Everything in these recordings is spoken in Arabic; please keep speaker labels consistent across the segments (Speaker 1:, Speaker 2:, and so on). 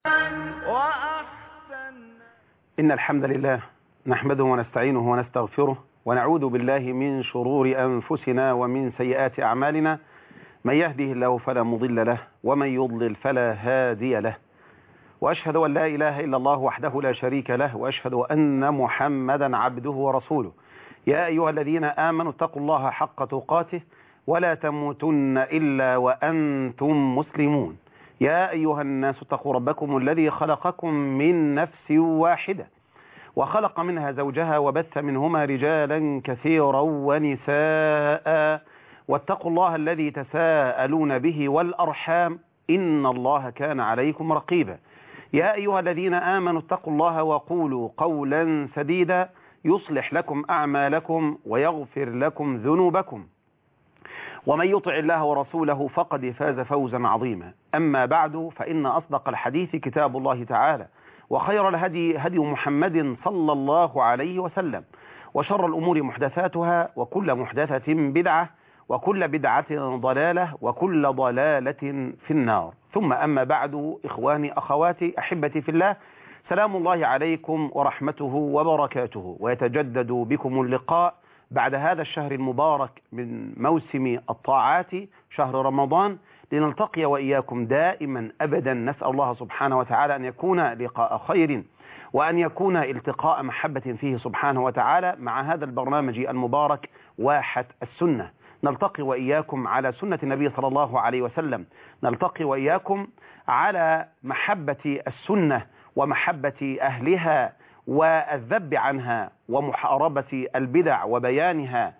Speaker 1: إن الحمد لله نحمده ونستعينه ونستغفره ونعوذ بالله من شرور أنفسنا ومن سيئات أعمالنا. من يهده الله فلا مضل له ومن يضلل فلا هادي له، وأشهد أن لا إله إلا الله وحده لا شريك له، وأشهد أن محمدا عبده ورسوله. يا أيها الذين آمنوا اتقوا الله حق تقاته ولا تموتن إلا وأنتم مسلمون. يا أيها الناس اتقوا ربكم الذي خلقكم من نفس واحدة وخلق منها زوجها وبث منهما رجالا كثيرا ونساء، واتقوا الله الذي تساءلون به والأرحام إن الله كان عليكم رقيبا. يا أيها الذين آمنوا اتقوا الله وقولوا قولا سديدا يصلح لكم أعمالكم ويغفر لكم ذنوبكم، ومن يطع الله ورسوله فقد فاز فوزا عظيما. أما بعد، فإن أصدق الحديث كتاب الله تعالى، وخير الهدي هدي محمد صلى الله عليه وسلم، وشر الأمور محدثاتها، وكل محدثة بدعة، وكل بدعة ضلالة، وكل ضلالة في النار. ثم أما بعد، إخواني أخواتي أحبتي في الله، سلام الله عليكم ورحمته وبركاته، ويتجدد بكم اللقاء بعد هذا الشهر المبارك من موسم الطاعات، شهر رمضان، لنلتقي وإياكم دائما أبدا. نسأل الله سبحانه وتعالى أن يكون لقاء خير، وأن يكون التقاء محبة فيه سبحانه وتعالى مع هذا البرنامج المبارك واحة السنة. نلتقي وإياكم على سنة النبي صلى الله عليه وسلم، نلتقي وإياكم على محبة السنة ومحبة أهلها والذب عنها ومحاربة البدع وبيانها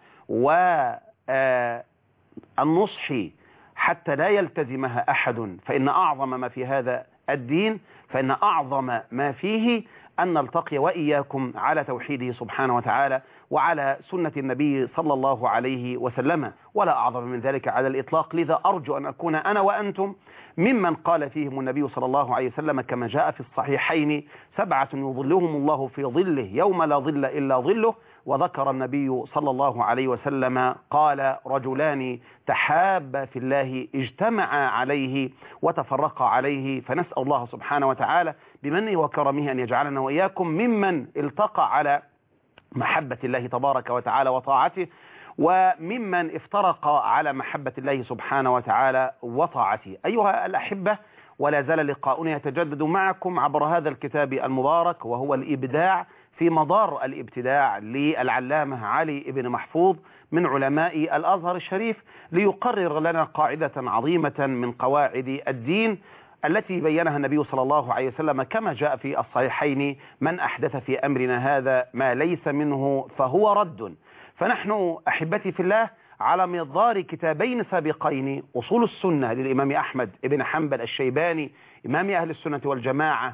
Speaker 1: والنصح حتى لا يلتزمها أحد. فإن أعظم ما في هذا الدين، فإن أعظم ما فيه أن نلتقي وإياكم على توحيده سبحانه وتعالى وعلى سنة النبي صلى الله عليه وسلم، ولا أعظم من ذلك على الإطلاق. لذا أرجو أن أكون أنا وأنتم ممن قال فيهم النبي صلى الله عليه وسلم كما جاء في الصحيحين: 7 يظلهم الله في ظله يوم لا ظل إلا ظله. وذكر النبي صلى الله عليه وسلم قال: رجلان تحابا في الله اجتمعا عليه وتفرقا عليه. فنسأل الله سبحانه وتعالى بمنه وكرمه أن يجعلنا وإياكم ممن التقى على محبة الله تبارك وتعالى وطاعته، وممن افترق على محبة الله سبحانه وتعالى وطاعته. أيها الأحبة، ولا زال لقاؤنا يتجدد معكم عبر هذا الكتاب المبارك، وهو الإبداع في مدار الابتداع للعلامة علي بن محفوظ من علماء الأزهر الشريف، ليقرر لنا قاعدة عظيمة من قواعد الدين التي بينها النبي صلى الله عليه وسلم كما جاء في الصحيحين: من أحدث في أمرنا هذا ما ليس منه فهو رد. فنحن أحبتي في الله على مدار كتابين سابقين: أصول السنة للإمام أحمد بن حنبل الشيباني إمام أهل السنة والجماعة،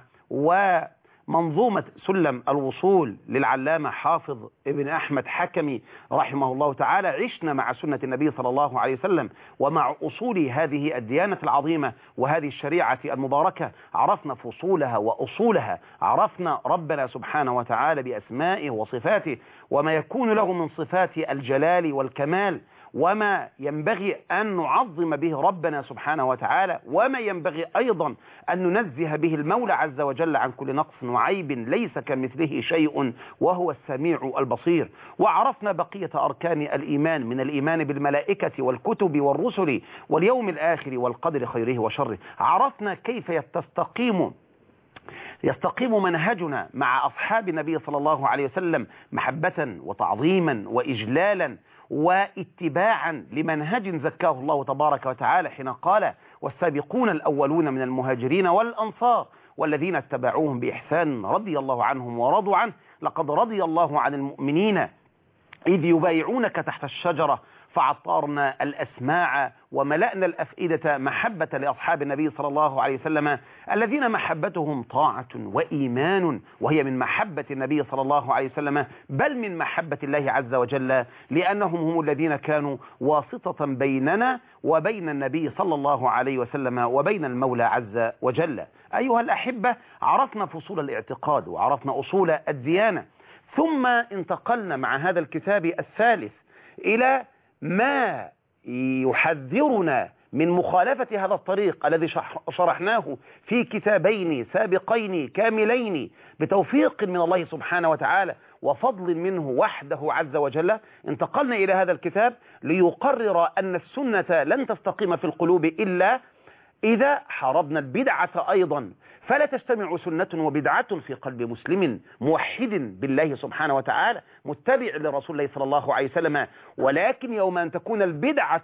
Speaker 1: ومنظومة سلم الوصول للعلامة حافظ ابن أحمد حكمي رحمه الله تعالى. عشنا مع سنة النبي صلى الله عليه وسلم ومع أصول هذه الديانة العظيمة وهذه الشريعة المباركة. عرفنا فصولها وأصولها، عرفنا ربنا سبحانه وتعالى بأسمائه وصفاته، وما يكون له من صفات الجلال والكمال، وما ينبغي أن نعظم به ربنا سبحانه وتعالى، وما ينبغي أيضا أن ننزه به المولى عز وجل عن كل نقص وعيب، ليس كمثله شيء وهو السميع البصير. وعرفنا بقية أركان الإيمان من الإيمان بالملائكة والكتب والرسل واليوم الآخر والقدر خيره وشره. عرفنا كيف يستقيم منهجنا مع أصحاب النبي صلى الله عليه وسلم محبة وتعظيما وإجلالا واتباعا لمنهج زكاه الله تبارك وتعالى حين قال: والسابقون الأولون من المهاجرين والأنصار والذين اتبعوهم بإحسان رضي الله عنهم ورضوا عنه، لقد رضي الله عن المؤمنين إذ يبايعونك تحت الشجرة فعطرنا الأسماع وملأنا الأفئدة محبة لأصحاب النبي صلى الله عليه وسلم الذين محبتهم طاعة وإيمان، وهي من محبة النبي صلى الله عليه وسلم بل من محبة الله عز وجل، لأنهم هم الذين كانوا واسطة بيننا وبين النبي صلى الله عليه وسلم وبين المولى عز وجل. أيها الأحبة، عرفنا فصول الاعتقاد وعرفنا أصول الديانة، ثم انتقلنا مع هذا الكتاب الثالث إلى ما يحذرنا من مخالفة هذا الطريق الذي شرحناه في كتابين سابقين كاملين بتوفيق من الله سبحانه وتعالى وفضل منه وحده عز وجل، انتقلنا إلى هذا الكتاب ليقرر أن السنة لن تستقيم في القلوب إلا إذا حاربنا البدعة أيضا، فلا تجتمع سنة وبدعة في قلب مسلم موحد بالله سبحانه وتعالى متبع لرسول الله صلى الله عليه وسلم، ولكن يوم أن تكون البدعة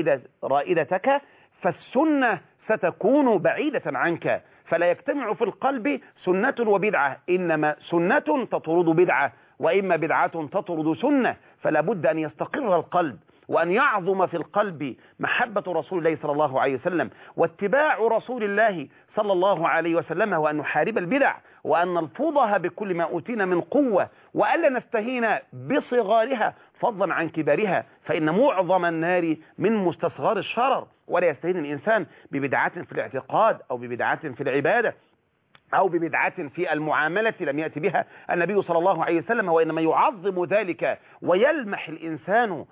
Speaker 1: رائدتك فالسنة ستكون بعيدة عنك، فلا يجتمع في القلب سنة وبدعة، إنما سنة تطرد بدعة، وإما بدعة تطرد سنة، فلا بد أن يستقر القلب وأن يعظم في القلب محبة رسول الله صلى الله عليه وسلم واتباع رسول الله صلى الله عليه وسلم، وأن نحارب البدع وأن نلفظها بكل ما أوتينا من قوة، وألا نستهين بصغارها فضلا عن كبارها، فإن معظم النار من مستصغر الشرر، ولا يستهين الإنسان ببدعة في الاعتقاد أو ببدعة في العبادة أو ببدعة في المعاملة لم يأتي بها النبي صلى الله عليه وسلم، وإنما يعظم ذلك ويلمح الإنسان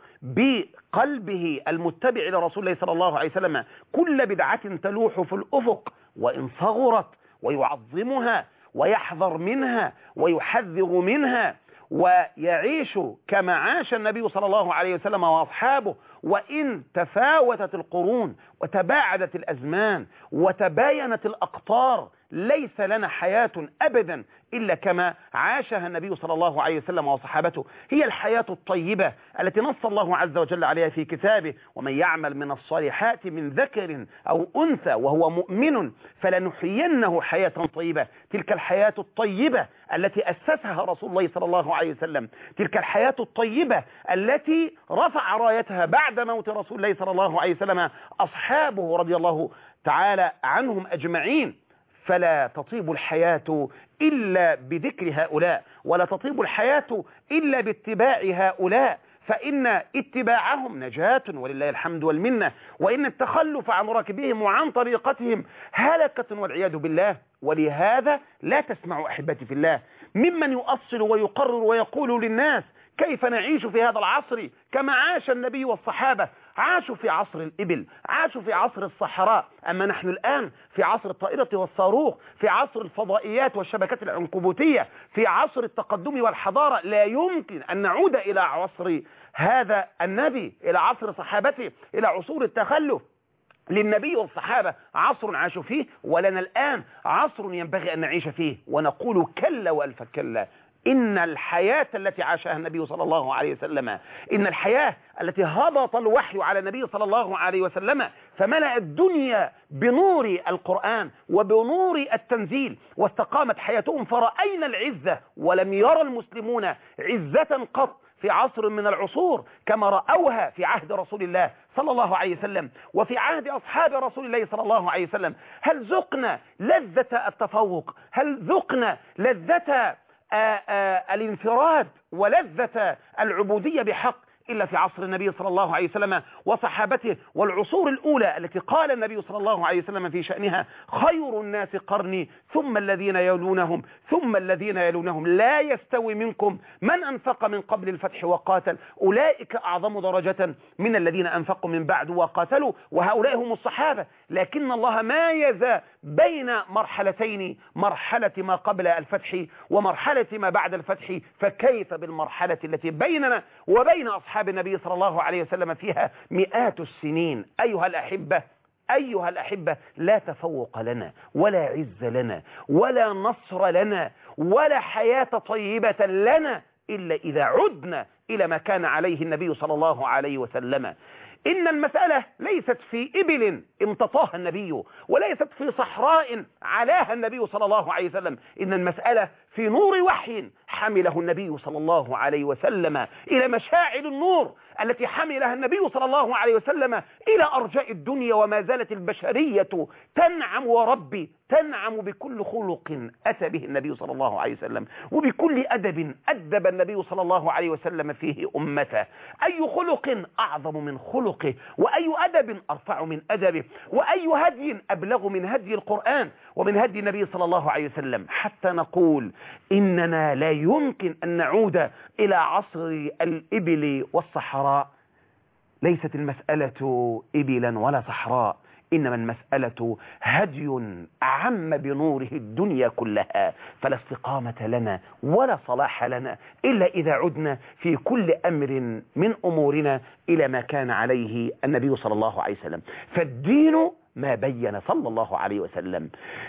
Speaker 1: بقلبه المتبع لرسول الله صلى الله عليه وسلم كل بدعة تلوح في الأفق وإن صغرت، ويعظمها ويحذر منها ويحذر منها، ويعيش كما عاش النبي صلى الله عليه وسلم وأصحابه، وإن تفاوتت القرون وتباعدت الأزمان وتباينت الأقطار ليس لنا حياة أبدا إلا كما عاشها النبي صلى الله عليه وسلم وصحابته، هي الحياة الطيبة التي نص الله عز وجل عليها في كتابه: ومن يعمل من الصالحات من ذكر أو أنثى وهو مؤمن فلنحيينه حياة طيبة. تلك الحياة الطيبة التي أسسها رسول الله صلى الله عليه وسلم، تلك الحياة الطيبة التي رفع رايتها بعد موت رسول الله صلى الله عليه وسلم أصحابه رضي الله تعالى عنهم أجمعين. فلا تطيب الحياة إلا بذكر هؤلاء، ولا تطيب الحياة إلا باتباع هؤلاء، فإن اتباعهم نجاة ولله الحمد والمنة، وإن التخلف عن راكبهم وعن طريقتهم هلكة والعياذ بالله. ولهذا لا تسمع أحبتي في الله ممن يؤصل ويقرر ويقول للناس كيف نعيش في هذا العصر كما عاش النبي والصحابة، عاشوا في عصر الإبل، عاشوا في عصر الصحراء، أما نحن الآن في عصر الطائرة والصاروخ، في عصر الفضائيات والشبكات العنكبوتية، في عصر التقدم والحضارة. لا يمكن أن نعود إلى عصر هذا النبي، إلى عصر صحابته، إلى عصور التخلف. للنبي والصحابة عصر عاشوا فيه، ولنا الآن عصر ينبغي أن نعيش فيه، ونقول كلا وألف كلا. إن الحياة التي عاشها النبي صلى الله عليه وسلم، إن الحياة التي هبط الوحي على النبي صلى الله عليه وسلم فملأ الدنيا بنور القرآن وبنور التنزيل، واستقامت حياتهم فرأينا العزة، ولم يرى المسلمون عزة قط في عصر من العصور كما رأوها في عهد رسول الله صلى الله عليه وسلم وفي عهد أصحاب رسول الله صلى الله عليه وسلم. هل ذقنا لذة التفوق؟ هل ذقنا لذة الانفراد ولذة العبودية بحق إلا في عصر النبي صلى الله عليه وسلم وصحابته، والعصور الأولى التي قال النبي صلى الله عليه وسلم في شأنها: خير الناس قرني ثم الذين يلونهم ثم الذين يلونهم، لا يستوي منكم من أنفق من قبل الفتح وقاتل، أولئك أعظم درجة من الذين أنفقوا من بعد وقاتلوا، وهؤلاء هم الصحابة. لكن الله مايز بين مرحلتين، مرحلة ما قبل الفتح ومرحلة ما بعد الفتح، فكيف بالمرحلة التي بيننا وبين أصحاب النبي صلى الله عليه وسلم فيها مئات السنين. أيها الأحبة لا تفوق لنا ولا عز لنا ولا نصر لنا ولا حياة طيبة لنا إلا إذا عدنا إلى ما كان عليه النبي صلى الله عليه وسلم. إن المسألة ليست في إبل امتطاها النبي، وليست في صحراء علاها النبي صلى الله عليه وسلم، إن المسألة في نور وحي حمله النبي صلى الله عليه وسلم إلى مشاعل النور التي حملها النبي صلى الله عليه وسلم إلى أرجاء الدنيا. وما زالت البشرية تنعم، وربي تنعم بكل خلق أتى به النبي صلى الله عليه وسلم، وبكل أدب أدب النبي صلى الله عليه وسلم فيه أمته. أي خلق أعظم من خلقه، وأي أدب أرفع من أدبه، وأي هدي أبلغ من هدي القرآن ومن هدي النبي صلى الله عليه وسلم، حتى نقول إننا لا يمكن أن نعود إلى عصر الإبل والصحراء. ليست المسألة إبلا ولا صحراء، إنما المسألة هدي أعم بنوره الدنيا كلها، فلا استقامة لنا ولا صلاح لنا إلا إذا عدنا في كل أمر من أمورنا إلى ما كان عليه النبي صلى الله عليه وسلم. فالدين ما بين صلى الله عليه وسلم،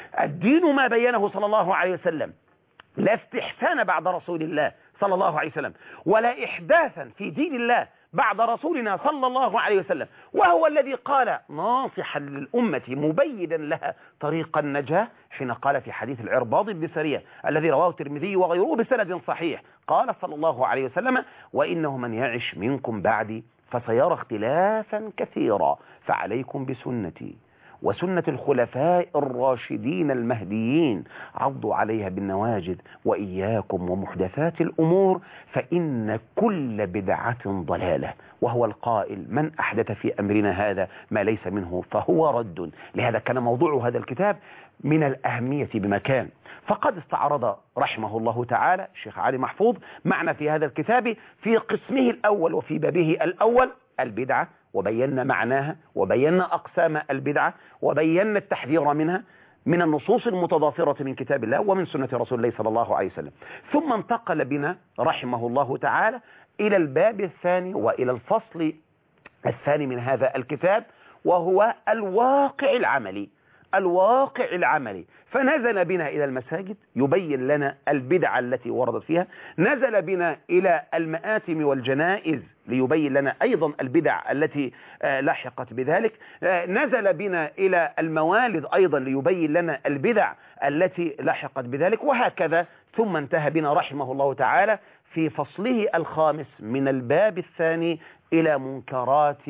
Speaker 1: الدين ما بينه صلى الله عليه وسلم، لا استحسان بعد رسول الله صلى الله عليه وسلم، ولا إحداثا في دين الله بعد رسولنا صلى الله عليه وسلم، وهو الذي قال ناصحا للأمة مبينا لها طريق النجاة حين قال في حديث العرباض بن سرية الذي رواه الترمذي وغيره بسند صحيح، قال صلى الله عليه وسلم: وإنه من يعش منكم بعدي فسيرى اختلافا كثيرا، فعليكم بسنتي وسنة الخلفاء الراشدين المهديين، عضوا عليها بالنواجذ، وإياكم ومحدثات الأمور فإن كل بدعة ضلالة، وهو القائل: من أحدث في أمرنا هذا ما ليس منه فهو رد. لهذا كان موضوع هذا الكتاب من الأهمية بمكان، فقد استعرض رحمه الله تعالى الشيخ علي محفوظ معنا في هذا الكتاب في قسمه الأول وفي بابه الأول البدعة، وبينا معناها، وبينا أقسام البدعة، وبينا التحذير منها من النصوص المتضافرة من كتاب الله ومن سنة رسول الله صلى الله عليه وسلم. ثم انتقل بنا رحمه الله تعالى إلى الباب الثاني وإلى الفصل الثاني من هذا الكتاب، وهو الواقع العملي. الواقع العملي، فنزل بنا إلى المساجد يبين لنا البدع التي وردت فيها، نزل بنا إلى المآتم والجنائز ليبين لنا أيضا البدع التي لاحقت بذلك، نزل بنا إلى الموالد أيضا ليبين لنا البدع التي لاحقت بذلك، وهكذا. ثم انتهى بنا رحمه الله تعالى في فصله الخامس من الباب الثاني إلى منكرات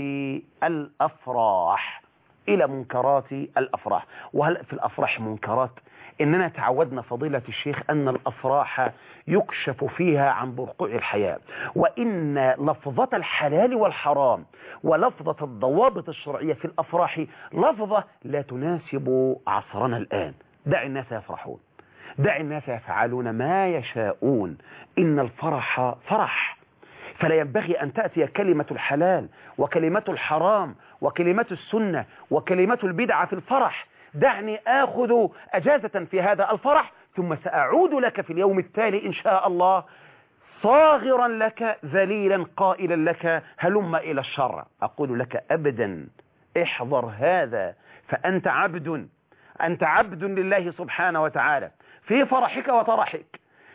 Speaker 1: الأفراح. إلى منكرات الأفراح. وهل في الأفراح منكرات؟ إننا تعودنا فضيلة الشيخ أن الأفراح يكشف فيها عن برقوع الحياة، وإن لفظة الحلال والحرام ولفظة الضوابط الشرعية في الأفراح لفظة لا تناسب عصرنا الآن. دع الناس يفرحون، دع الناس يفعلون ما يشاءون، إن الفرح فرح، فلا ينبغي أن تأتي كلمة الحلال وكلمة الحرام وكلمة السنة وكلمة البدعة في الفرح. دعني آخذ أجازة في هذا الفرح، ثم سأعود لك في اليوم التالي إن شاء الله صاغرا لك ذليلا قائلا لك هلم إلى الشر. أقول لك أبدا، احذر هذا، فأنت عبد، أنت عبد لله سبحانه وتعالى في فرحك وطرحك،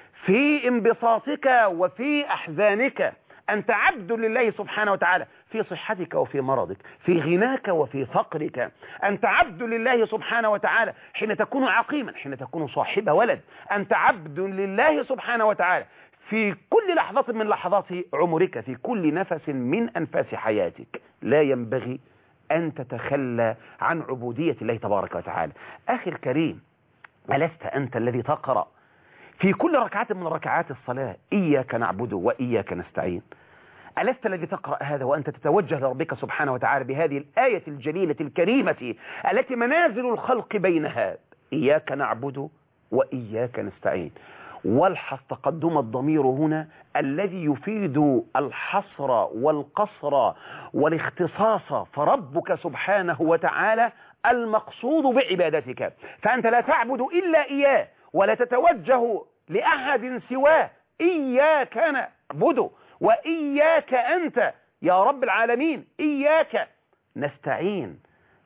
Speaker 1: في انبساطك وفي أحزانك. أنت عبد لله سبحانه وتعالى في صحتك وفي مرضك، في غناك وفي فقرك. أنت عبد لله سبحانه وتعالى حين تكون عقيما، حين تكون صاحب ولد. أنت عبد لله سبحانه وتعالى في كل لحظة من لحظات عمرك، في كل نفس من أنفاس حياتك. لا ينبغي أن تتخلى عن عبودية الله تبارك وتعالى. أخي الكريم، ألست أنت الذي تقرأ في كل ركعة من ركعات الصلاة إياك نعبد وإياك نستعين؟ ألست الذي تقرأ هذا وأنت تتوجه لربك سبحانه وتعالى بهذه الآية الجليلة الكريمة التي منازل الخلق بينها إياك نعبد وإياك نستعين؟ والحظ تقدم الضمير هنا الذي يفيد الحصر والقصر والاختصاص، فربك سبحانه وتعالى المقصود بعبادتك، فأنت لا تعبد إلا إياه ولا تتوجه لأحد سواه. إياك نعبد وإياك أنت يا رب العالمين إياك نستعين.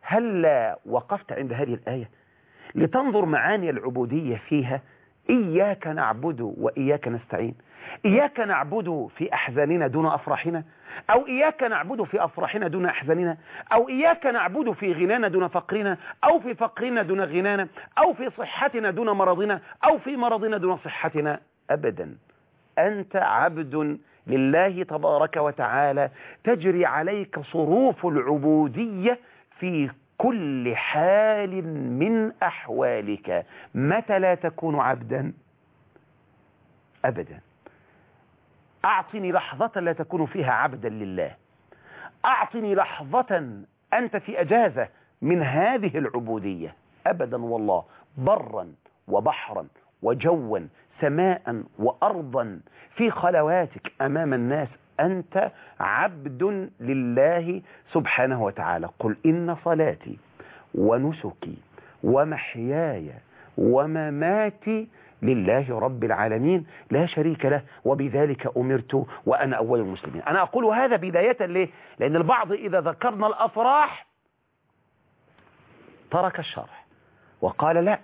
Speaker 1: هل وقفت عند هذه الآية لتنظر معاني العبودية فيها؟ إياك نعبد وإياك نستعين. إياك نعبد في أحزاننا دون أفراحنا، أو إياك نعبد في أفراحنا دون أحزاننا، أو إياك نعبد في غنانا دون فقرنا، أو في فقرنا دون غنانا، أو في صحتنا دون مرضنا، أو في مرضنا دون صحتنا. أبدا، أنت عبد لله تبارك وتعالى، تجري عليك صروف العبودية في كل حال من أحوالك. متى لا تكون عبدا؟ أبدا. أعطني لحظة لا تكون فيها عبدا لله، أعطني لحظة أنت في أجازة من هذه العبودية. أبدا والله، برا وبحرا وجوا، سماء وأرضا، في خلواتك أمام الناس، أنت عبد لله سبحانه وتعالى. قل إن صلاتي ونسكي ومحياي ومماتي لله رب العالمين لا شريك له وبذلك أمرت وأنا أول المسلمين. أنا أقول هذا بداية ليه؟ لأن البعض إذا ذكرنا الأفراح ترك الشرع وقال لا،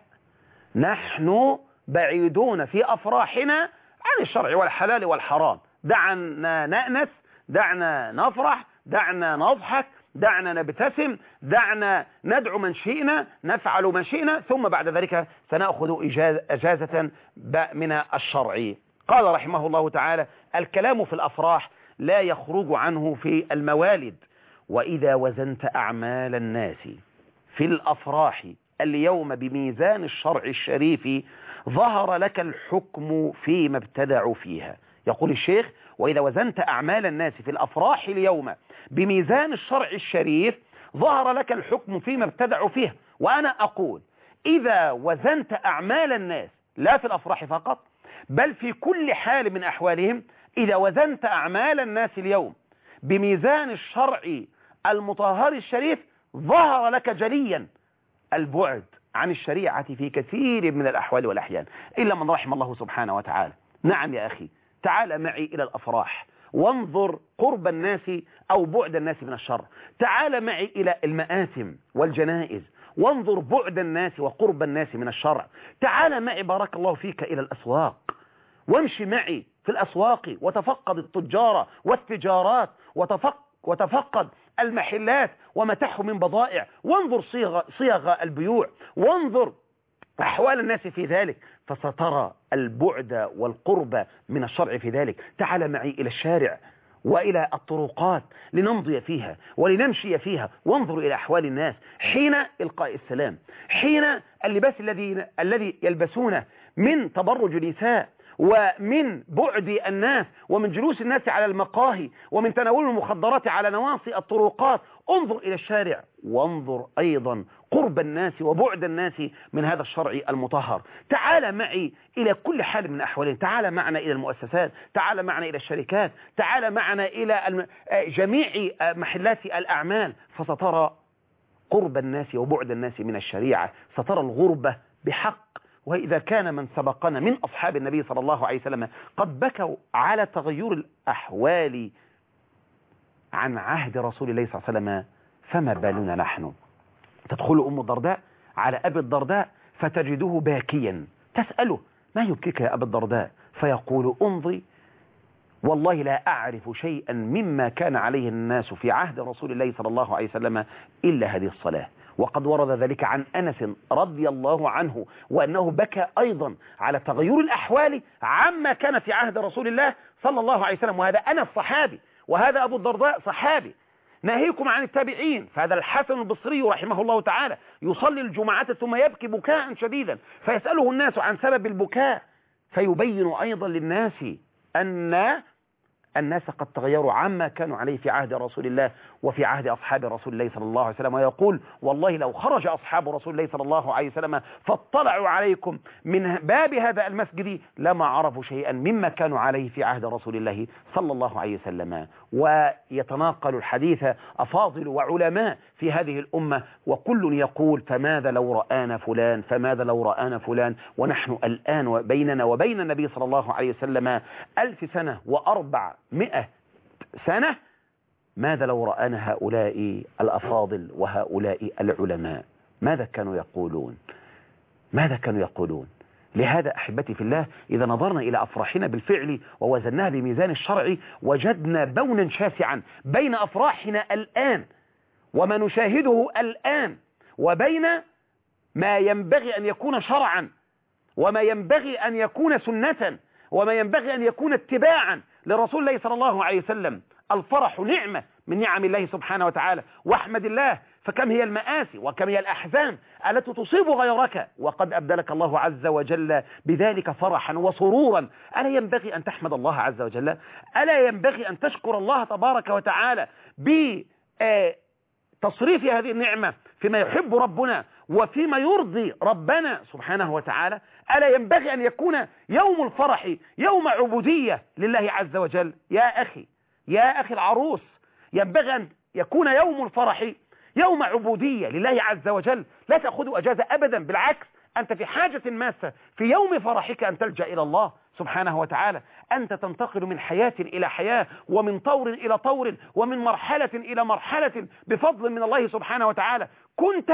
Speaker 1: نحن بعيدون في أفراحنا عن الشرع والحلال والحرام، دعنا نأنس، دعنا نفرح، دعنا نضحك، دعنا نبتسم، دعنا ندعو من شئنا، نفعل ما شئنا، ثم بعد ذلك سنأخذ إجازة من الشرع. قال رحمه الله تعالى: الكلام في الأفراح لا يخرج عنه في الموالد، وإذا وزنت أعمال الناس في الأفراح اليوم بميزان الشرع الشريف ظهر لك الحكم فيما ابتدعوا فيها. يقول الشيخ: وإذا وزنت أعمال الناس في الأفراح اليوم بميزان الشرع الشريف ظهر لك الحكم فيما ابتدعوا فيها. وأنا أقول إذا وزنت أعمال الناس لا في الأفراح فقط بل في كل حال من أحوالهم، إذا وزنت أعمال الناس اليوم بميزان الشرع المطهر الشريف ظهر لك جليا البعد عن الشريعة في كثير من الأحوال والأحيان إلا من رحم الله سبحانه وتعالى. نعم يا أخي، تعال معي إلى الأفراح وانظر قرب الناس أو بعد الناس من الشر. تعال معي إلى المآثم والجنائز وانظر بعد الناس وقرب الناس من الشرع. تعال معي بارك الله فيك إلى الأسواق وامشي معي في الأسواق وتفقد التجار والتجارات وتفقد المحلات وما تحو من بضائع، وانظر صيغ البيوع، وانظر أحوال الناس في ذلك، فسترى البعد والقرب من الشرع في ذلك. تعال معي إلى الشارع وإلى الطرقات لنمضي فيها ولنمشي فيها، وانظر إلى أحوال الناس حين إلقاء السلام، حين اللباس الذي يلبسونه من تبرج النساء ومن بعد الناس ومن جلوس الناس على المقاهي ومن تناول المخدرات على نواصي الطرقات. انظر إلى الشارع وانظر أيضا قرب الناس وبعد الناس من هذا الشرع المطهر. تعال معي إلى كل حال من أحوالهم، تعال معنا إلى المؤسسات، تعال معنا إلى الشركات، تعال معنا إلى جميع محلات الأعمال، فسترى قرب الناس وبعد الناس من الشريعة، سترى الغربة بحق. وإذا كان من سبقنا من أصحاب النبي صلى الله عليه وسلم قد بكوا على تغير الأحوال عن عهد رسول الله صلى الله عليه وسلم، فما بالنا نحن؟ تدخل أم الدرداء على أبي الدرداء فتجده باكيا، تسأله: ما يبكيك يا أبي الدرداء؟ فيقول: انظري والله لا أعرف شيئا مما كان عليه الناس في عهد رسول الله صلى الله عليه وسلم إلا هذه الصلاة. وقد ورد ذلك عن أنس رضي الله عنه وأنه بكى أيضا على تغير الأحوال عما كان في عهد رسول الله صلى الله عليه وسلم. وهذا أنس صحابي وهذا أبو الدرداء صحابي، ناهيكم عن التابعين. فهذا الحسن البصري رحمه الله تعالى يصلي الجمعة ثم يبكي بكاء شديدا، فيسأله الناس عن سبب البكاء، فيبين أيضا للناس أن الناس قد تغيروا عما كانوا عليه في عهد رسول الله وفي عهد أصحاب رسول الله صلى الله عليه وسلم. ويقول: والله لو خرج أصحاب رسول الله صلى الله عليه وسلم فاطلعوا عليكم من باب هذا المسجد لما عرفوا شيئا مما كانوا عليه في عهد رسول الله صلى الله عليه وسلم. ويتناقل الحديث أفاضل وعلماء في هذه الأمة، وكل يقول: فماذا لو رآنا فلان، فماذا لو رآنا فلان، ونحن الآن بيننا وبين النبي صلى الله عليه وسلم 1000 سنة و400 سنة، ماذا لو رآنا هؤلاء الأفاضل وهؤلاء العلماء؟ ماذا كانوا يقولون؟ ماذا كانوا يقولون؟ لهذا أحبتي في الله، إذا نظرنا إلى أفراحنا بالفعل ووزناها بميزان الشرع وجدنا بونا شاسعا بين أفراحنا الآن وما نشاهده الآن وبين ما ينبغي أن يكون شرعا وما ينبغي أن يكون سنة وما ينبغي أن يكون اتباعا لرسول الله صلى الله عليه وسلم. الفرح نعمة من نعم الله سبحانه وتعالى، واحمد الله، فكم هي المآسي وكم هي الأحزان التي تصيب غيرك وقد أبدلك الله عز وجل بذلك فرحا وسرورا. ألا ينبغي أن تحمد الله عز وجل؟ ألا ينبغي أن تشكر الله تبارك وتعالى بتصريف هذه النعمة فيما يحب ربنا وفيما يرضي ربنا سبحانه وتعالى؟ ألا ينبغي أن يكون يوم الفرح يوم عبودية لله عز وجل؟ يا أخي، يا أخي العروس، ينبغي أن يكون يوم الفرح يوم عبودية لله عز وجل، لا تأخذوا أجازة أبدا، بالعكس أنت في حاجة ماسة في يوم فرحك أن تلجأ إلى الله سبحانه وتعالى. أنت تنتقل من حياة إلى حياة، ومن طور إلى طور، ومن مرحلة إلى مرحلة بفضل من الله سبحانه وتعالى. كنت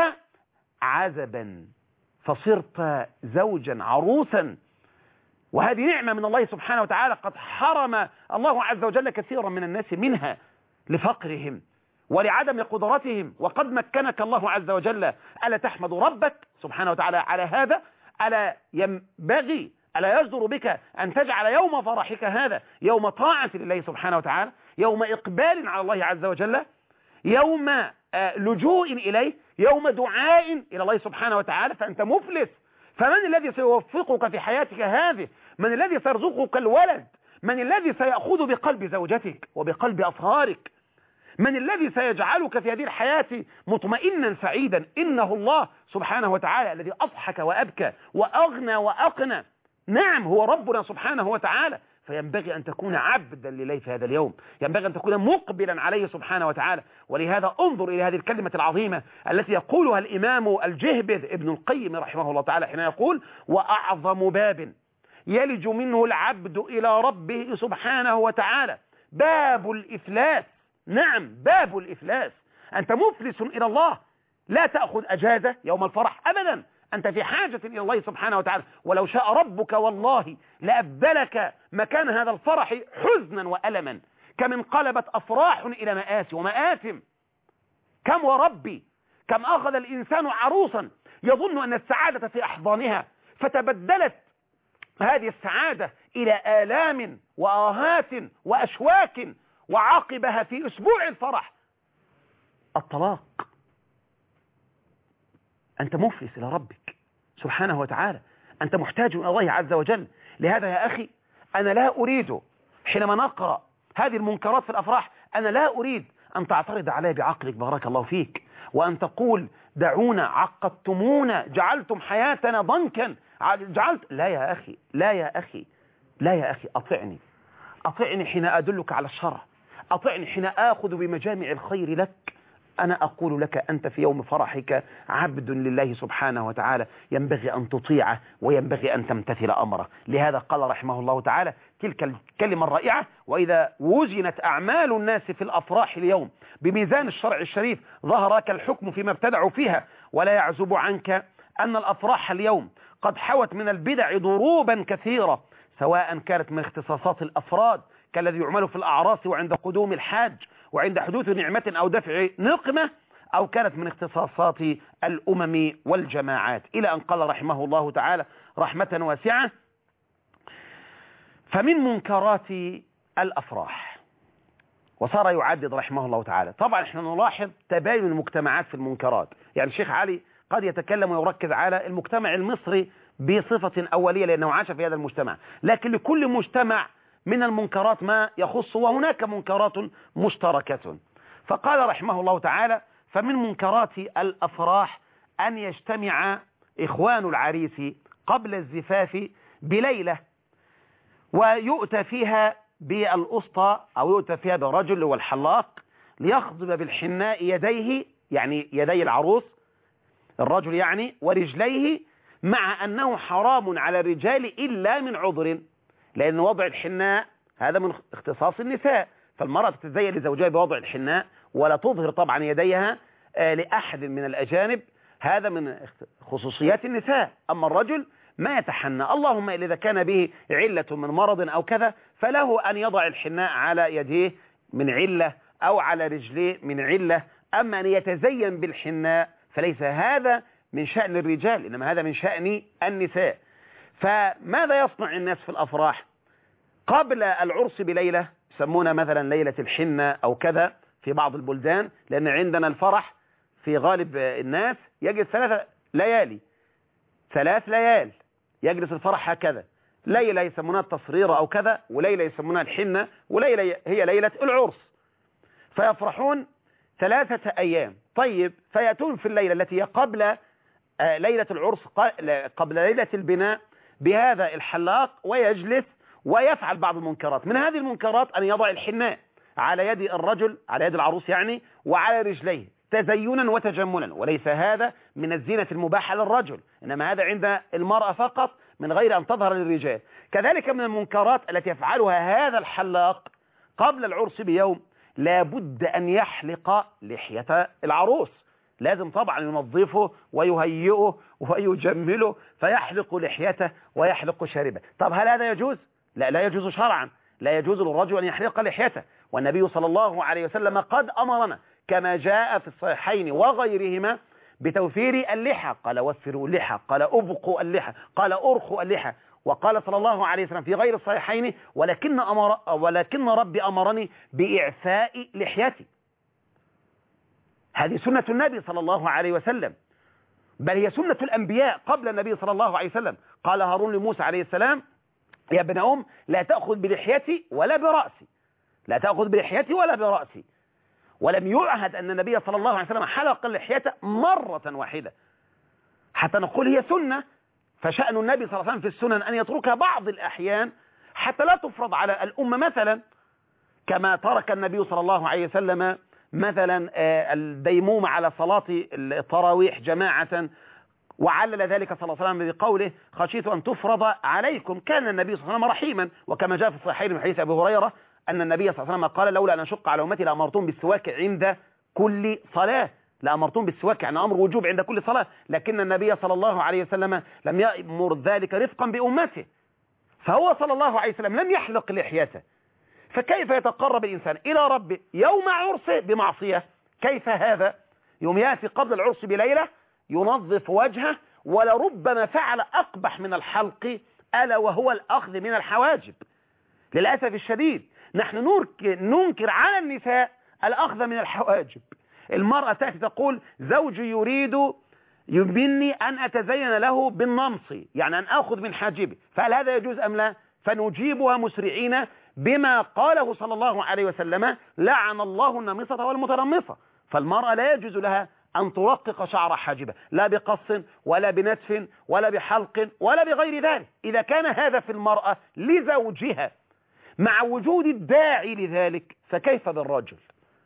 Speaker 1: عزبا فصرت زوجا عروسا، وهذه نعمة من الله سبحانه وتعالى قد حرم الله عز وجل كثيرا من الناس منها لفقرهم ولعدم قدرتهم، وقد مكنك الله عز وجل. ألا تحمد ربك سبحانه وتعالى على هذا؟ ألا ينبغي، ألا يجدر بك أن تجعل يوم فرحك هذا يوم طاعة لله سبحانه وتعالى، يوم إقبال على الله عز وجل، يوم لجوء إليه، يوم دعاء إلى الله سبحانه وتعالى؟ فأنت مفلس. فمن الذي سيوفقك في حياتك هذه؟ من الذي سيرزقك الولد؟ من الذي سيأخذ بقلب زوجتك وبقلب أطهارك؟ من الذي سيجعلك في هذه الحياة مطمئنا سعيدا؟ إنه الله سبحانه وتعالى الذي أضحك وأبكى وأغنى وأقنى. نعم، هو ربنا سبحانه وتعالى. فينبغي أن تكون عبدا لله في هذا اليوم، ينبغي أن تكون مقبلا عليه سبحانه وتعالى. ولهذا انظر إلى هذه الكلمة العظيمة التي يقولها الإمام الجهبذ ابن القيم رحمه الله تعالى حين يقول: وأعظم باب يلج منه العبد إلى ربه سبحانه وتعالى باب الإفلاس. نعم، باب الإفلاس. أنت مفلس إلى الله، لا تأخذ أجازة يوم الفرح أبدا، أنت في حاجة إلى الله سبحانه وتعالى. ولو شاء ربك والله لأبدلك مكان هذا الفرح حزنا وألما، كم انقلبت أفراح إلى مآسي ومآثم. كم وربي كم أخذ الإنسان عروسا يظن أن السعادة في أحضانها، فتبدلت هذه السعادة إلى آلام وآهات وأشواك، وعاقبها في أسبوع الفرح الطلاق. أنت مفلس إلى ربك سبحانه وتعالى، أنت محتاج إلى الله عز وجل. لهذا يا أخي أنا لا أريد حينما نقرأ هذه المنكرات في الأفراح، أنا لا أريد أن تعترض علي بعقلك بارك الله فيك، وأن تقول دعونا، عقدتمونا، جعلتم حياتنا ضنكا، لا يا أخي، لا يا أخي، لا يا أخي، أطعني حين أدلك على الشرع، أطعني حين آخذ بمجامع الخير لك. أنا أقول لك أنت في يوم فرحك عبد لله سبحانه وتعالى، ينبغي أن تطيعه وينبغي أن تمتثل أمره. لهذا قال رحمه الله تعالى تلك الكلمة الرائعة: وإذا وزنت أعمال الناس في الأفراح اليوم بميزان الشرع الشريف ظهر لك الحكم فيما ابتدعوا فيها. ولا يعزب عنك أن الأفراح اليوم قد حوت من البدع ضروبا كثيرة، سواء كانت من اختصاصات الأفراد كالذي يعمل في الأعراس وعند قدوم الحاج وعند حدوث نعمة أو دفع نقمة، أو كانت من اختصاصات الأمم والجماعات، إلى أن قال رحمه الله تعالى رحمة واسعة: فمن منكرات الأفراح. وصار يعدد رحمه الله تعالى. طبعا احنا نلاحظ تباين المجتمعات في المنكرات، يعني الشيخ علي قد يتكلم ويركز على المجتمع المصري بصفة أولية لأنه عاش في هذا المجتمع، لكن لكل مجتمع من المنكرات ما يخص، وهناك منكرات مشتركة. فقال رحمه الله تعالى: فمن منكرات الأفراح أن يجتمع إخوان العريس قبل الزفاف بليلة ويؤتى فيها بالأسطى، أو يؤتى فيها برجل والحلاق ليخضب بالحناء يديه، يعني يدي العروس الرجل يعني، ورجليه، مع أنه حرام على الرجال إلا من عذر، لأن وضع الحناء هذا من اختصاص النساء، فالمرأة تتزين لزوجها بوضع الحناء ولا تظهر طبعا يديها لأحد من الأجانب، هذا من خصوصيات النساء. أما الرجل ما يتحنى، اللهم إذا كان به علة من مرض أو كذا فله أن يضع الحناء على يديه من علة أو على رجليه من علة. أما أن يتزين بالحناء فليس هذا من شأن الرجال، إنما هذا من شأن النساء. فماذا يصنع الناس في الأفراح قبل العرس بليلة؟ يسمونها مثلا ليلة الحنة أو كذا في بعض البلدان، لأن عندنا الفرح في غالب الناس يجلس 3 ليالي، 3 ليال يجلس الفرح هكذا، ليلة يسمونها التصريرة أو كذا، وليلة يسمونها الحنة، وليلة هي ليلة العرس، فيفرحون 3 أيام. طيب، فيأتون في الليلة التي هي قبل ليلة العرس، قبل ليلة البناء، بهذا الحلاق، ويجلس ويفعل بعض المنكرات. من هذه المنكرات أن يضع الحناء، على يد الرجل، على يد العروس يعني، وعلى رجليه تزينا وتجملا، وليس هذا من الزينة المباحة للرجل، إنما هذا عند المرأة فقط من غير أن تظهر للرجال. كذلك من المنكرات التي يفعلها هذا الحلاق قبل العرس بيوم، لابد أن يحلق لحية العروس، لازم طبعا ينظفه ويهيئه ويجمله، فيحلق لحيته ويحلق شاربه. طب هل هذا يجوز؟ لا، لا يجوز شرعا، لا يجوز للرجل أن يحلق لحيته، والنبي صلى الله عليه وسلم قد أمرنا كما جاء في الصحيحين وغيرهما بتوفير اللحى، قال وفروا اللحى، قال أبقوا اللحى، قال أرخوا اللحى، وقال صلى الله عليه وسلم في غير الصحيحين ولكن ربي أمرني بإعفاء لحيتي. هذه سنة النبي صلى الله عليه وسلم، بل هي سنة الأنبياء قبل النبي صلى الله عليه وسلم. قال هارون لموسى عليه السلام يا ابن لا تأخذ بلحيتي ولا برأسي، لا تأخذ بلحيتي ولا برأسي. ولم يعهد أن النبي صلى الله عليه وسلم حلق اللحية مرة واحدة حتى نقول هي سنة. فشأن النبي صلى الله عليه وسلم في السنن أن يتركها بعض الأحيان حتى لا تفرض على الأمة، مثلا كما ترك النبي صلى الله عليه وسلم مثلا الديموم على صلاة التراويح جماعة، وعلل ذلك صلى الله عليه وسلم بقوله خشيت أن تفرض عليكم. كان النبي صلى الله عليه وسلم رحيما، وكما جاء في الصحيحين من حديث أبي هريرة أن النبي صلى الله عليه وسلم قال لولا أن أشق على أمتي لأمرتهم بالسواك عند كل صلاة، لأمرتهم بالسواك يعني أمر وجوب عند كل صلاة، لكن النبي صلى الله عليه وسلم لم يأمر ذلك رفقا بأمته، فهو صلى الله عليه وسلم لم يحلق لحيته. فكيف يتقرب الإنسان إلى ربه يوم عرسه بمعصية؟ كيف هذا؟ يوم يأتي قبل العرس بليلة ينظف وجهه، ولربما فعل أقبح من الحلق ألا وهو الأخذ من الحواجب. للأسف الشديد نحن ننكر على النساء الأخذ من الحواجب. المرأة تأتي تقول زوجي يريد مني أن أتزين له بالنمص، يعني أن أخذ من حاجبه، فهل هذا يجوز أم لا؟ فنجيبها مسرعين بما قاله صلى الله عليه وسلم لعن الله النمصة والمتنمصة. فالمرأة لا يجوز لها أن ترقق شعر حاجبه، لا بقص ولا بنتف ولا بحلق ولا بغير ذلك. إذا كان هذا في المرأة لزوجها مع وجود الداعي لذلك، فكيف بالرجل؟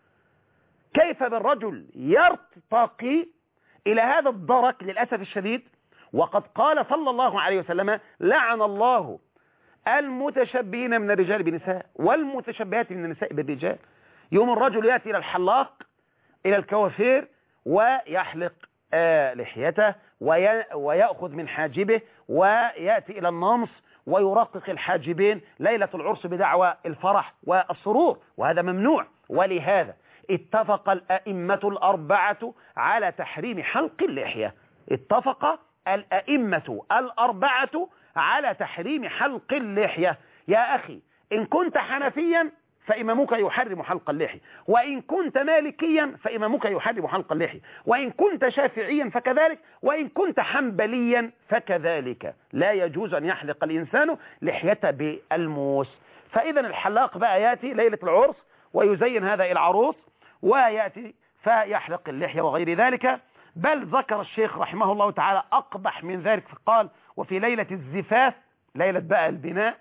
Speaker 1: كيف بالرجل يرتقي إلى هذا الدرك للأسف الشديد؟ وقد قال صلى الله عليه وسلم لعن الله المتشبهين من الرجال بالنساء والمتشبهات من النساء بالرجال. يوم الرجل يأتي إلى الحلاق إلى الكوافير ويحلق لحيته ويأخذ من حاجبه ويأتي إلى النمص ويرقق الحاجبين ليلة العرس بدعوى الفرح والسرور، وهذا ممنوع. ولهذا اتفق الأئمة الأربعة على تحريم حلق اللحية، اتفق الأئمة الأربعة على تحريم حلق اللحية. يا أخي إن كنت حنفيا فإمامك يحرم حلق اللحية، وإن كنت مالكيا فإمامك يحرم حلق اللحية، وإن كنت شافعيا فكذلك، وإن كنت حنبليا فكذلك. لا يجوز أن يحلق الإنسان لحيته بالموس. فإذا الحلاق بقى يأتي ليلة العرس ويزين هذا العروس ويأتي فيحلق اللحية وغير ذلك. بل ذكر الشيخ رحمه الله تعالى أقبح من ذلك، فقال وفي ليلة الزفاف، ليلة بقى البناء،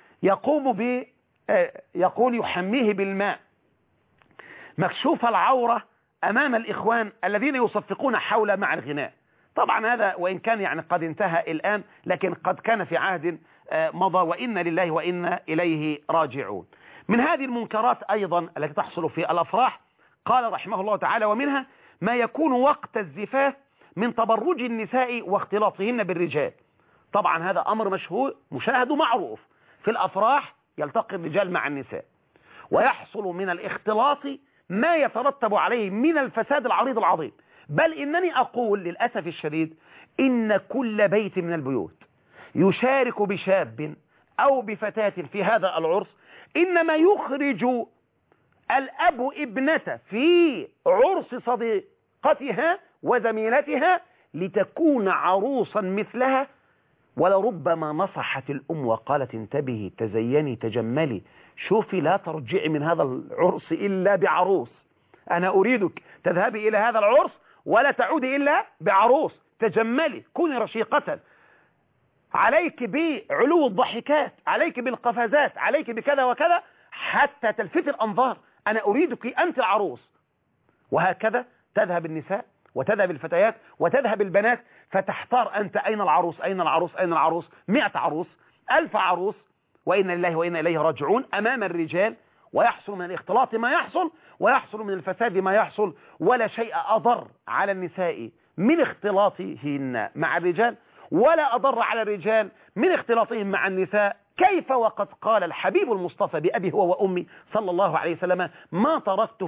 Speaker 1: يقول يحميه بالماء مكشوف العورة أمام الإخوان الذين يصفقون حول مع الغناء. طبعا هذا وإن كان يعني قد انتهى الآن، لكن قد كان في عهد مضى، وإنا لله وإنا إليه راجعون. من هذه المنكرات أيضا التي تحصل في الأفراح، قال رحمه الله تعالى ومنها ما يكون وقت الزفاف من تبرج النساء واختلاطهن بالرجال. طبعا هذا أمر مشاهد ومعروف في الأفراح، يلتقي الرجال مع النساء ويحصل من الاختلاط ما يترتب عليه من الفساد العريض العظيم. بل إنني أقول للأسف الشديد إن كل بيت من البيوت يشارك بشاب أو بفتاة في هذا العرس إنما يخرج الأب ابنته في عرس صديقتها وزميلتها لتكون عروسا مثلها، ولربما نصحت الأم وقالت انتبهي تزيني تجملي، شوفي لا ترجعي من هذا العرس إلا بعروس، أنا أريدك تذهبي إلى هذا العرس ولا تعودي إلا بعروس، تجملي كوني رشيقة، عليك بعلو الضحكات، عليك بالقفازات، عليك بكذا وكذا، حتى تلفت الأنظار. أنا أريدك أنت العروس. وهكذا تذهب النساء وتذهب الفتيات وتذهب البنات، فتحتار أنت أين العروس أين العروس أين العروس، 100 عروس 1000 عروس، وإنا لله وإنا إليه راجعون أمام الرجال، ويحصل من الاختلاط ما يحصل، ويحصل من الفساد ما يحصل. ولا شيء أضر على النساء من اختلاطهن مع الرجال، ولا أضر على الرجال من اختلاطهم مع النساء. كيف وقد قال الحبيب المصطفى بأبي هو وأمي صلى الله عليه وسلم: ما تركت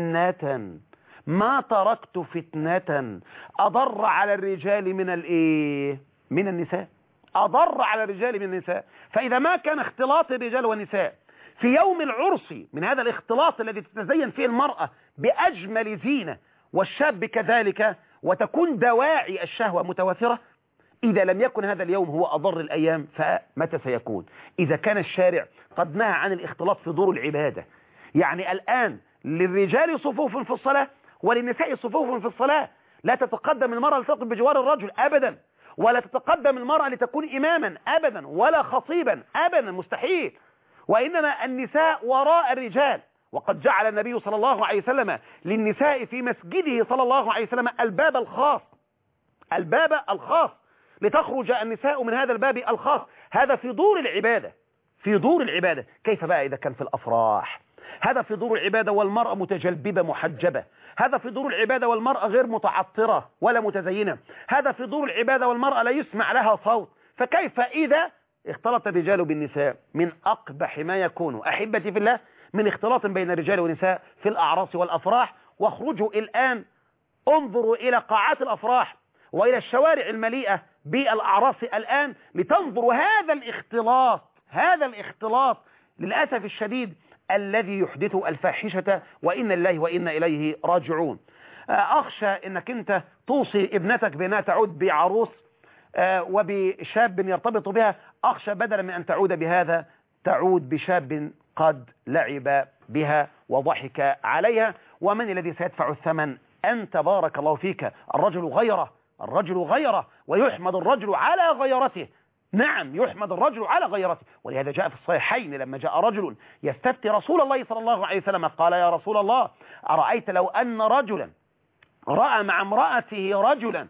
Speaker 1: فتنة أضر على الرجال من النساء، أضر على الرجال من النساء. فإذا ما كان اختلاط الرجال والنساء في يوم العرس من هذا الاختلاط الذي تتزين فيه المرأة بأجمل زينة والشاب كذلك، وتكون دواعي الشهوة متوافرة، إذا لم يكن هذا اليوم هو أضر الأيام فمتى سيكون؟ إذا كان الشارع قد نهى عن الاختلاط في دور العبادة، يعني الآن للرجال صفوف في الصلاة وللنساء صفوف في الصلاة، لا تتقدم المرأة لتقف بجوار الرجل أبدا، ولا تتقدم المرأة لتكون إماما أبدا، ولا خطيبا أبدا، مستحيل. وإنما النساء وراء الرجال. وقد جعل النبي صلى الله عليه وسلم للنساء في مسجده صلى الله عليه وسلم الباب الخاص لتخرج النساء من هذا الباب الخاص. هذا في دور العبادة. كيف بقى إذا كان في الأفراح؟ هذا في دور العبادة والمرأة متجلببة محجبة، هذا في دور العبادة والمرأة غير متعطرة ولا متزينة، هذا في دور العبادة والمرأة لا يسمع لها صوت. فكيف إذا اختلط الرجال بالنساء؟ من أقبح ما يكون أحبتي في الله من اختلاط بين الرجال والنساء في الأعراس والأفراح. واخرجوا الآن انظروا إلى قاعات الأفراح وإلى الشوارع المليئة بالأعراس الآن لتنظروا هذا الاختلاط للأسف الشديد الذي يحدث الفاحشة، وإن الله وإنا إليه راجعون. أخشى أنك أنت توصي ابنتك بأنها تعود بعروس وبشاب يرتبط بها، أخشى بدلا من أن تعود بهذا تعود بشاب قد لعب بها وضحك عليها. ومن الذي سيدفع الثمن؟ أنت بارك الله فيك. الرجل غيره ويحمد الرجل على غيرته. نعم، يحمد الرجل على غيرته. ولهذا جاء في الصحيحين لما جاء رجل يستفتي رسول الله صلى الله عليه وسلم قال: يا رسول الله، أرأيت لو أن رجلا رأى مع امرأته رجلا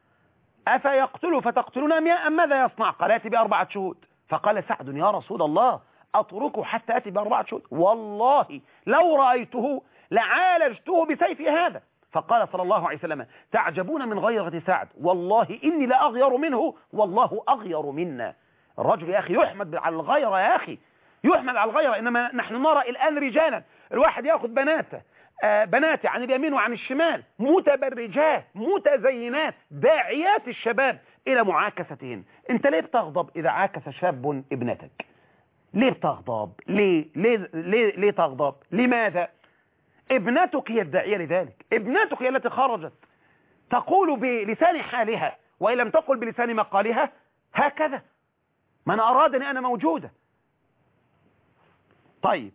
Speaker 1: أفيقتله فتقتلون أم ماذا يصنع؟ قال: يأتي ب4 شهود. فقال سعد: يا رسول الله، أتركه حتى يأتي ب4 شهود؟ والله لو رأيته لعالجته بسيفي هذا. فقال صلى الله عليه وسلم: تعجبون من غيرة سعد، والله إني لأغير منه والله أغير منا. الرجل يا أخي يحمد على الغيرة، يا أخي يحمد على الغيرة. إنما نحن نرى الآن رجالا الواحد يأخذ بناته عن اليمين وعن الشمال، متبرجات متزينات داعيات الشباب إلى معاكستهن. أنت ليه بتغضب إذا عاكس شاب ابنتك؟ ليه بتغضب؟ ليه تغضب؟ لماذا؟ ابنتك هي الداعية لذلك، ابنتك هي التي خرجت تقول بلسان حالها، وإن لم تقل بلسان مقالها هكذا: من أرادني أنا موجودة. طيب،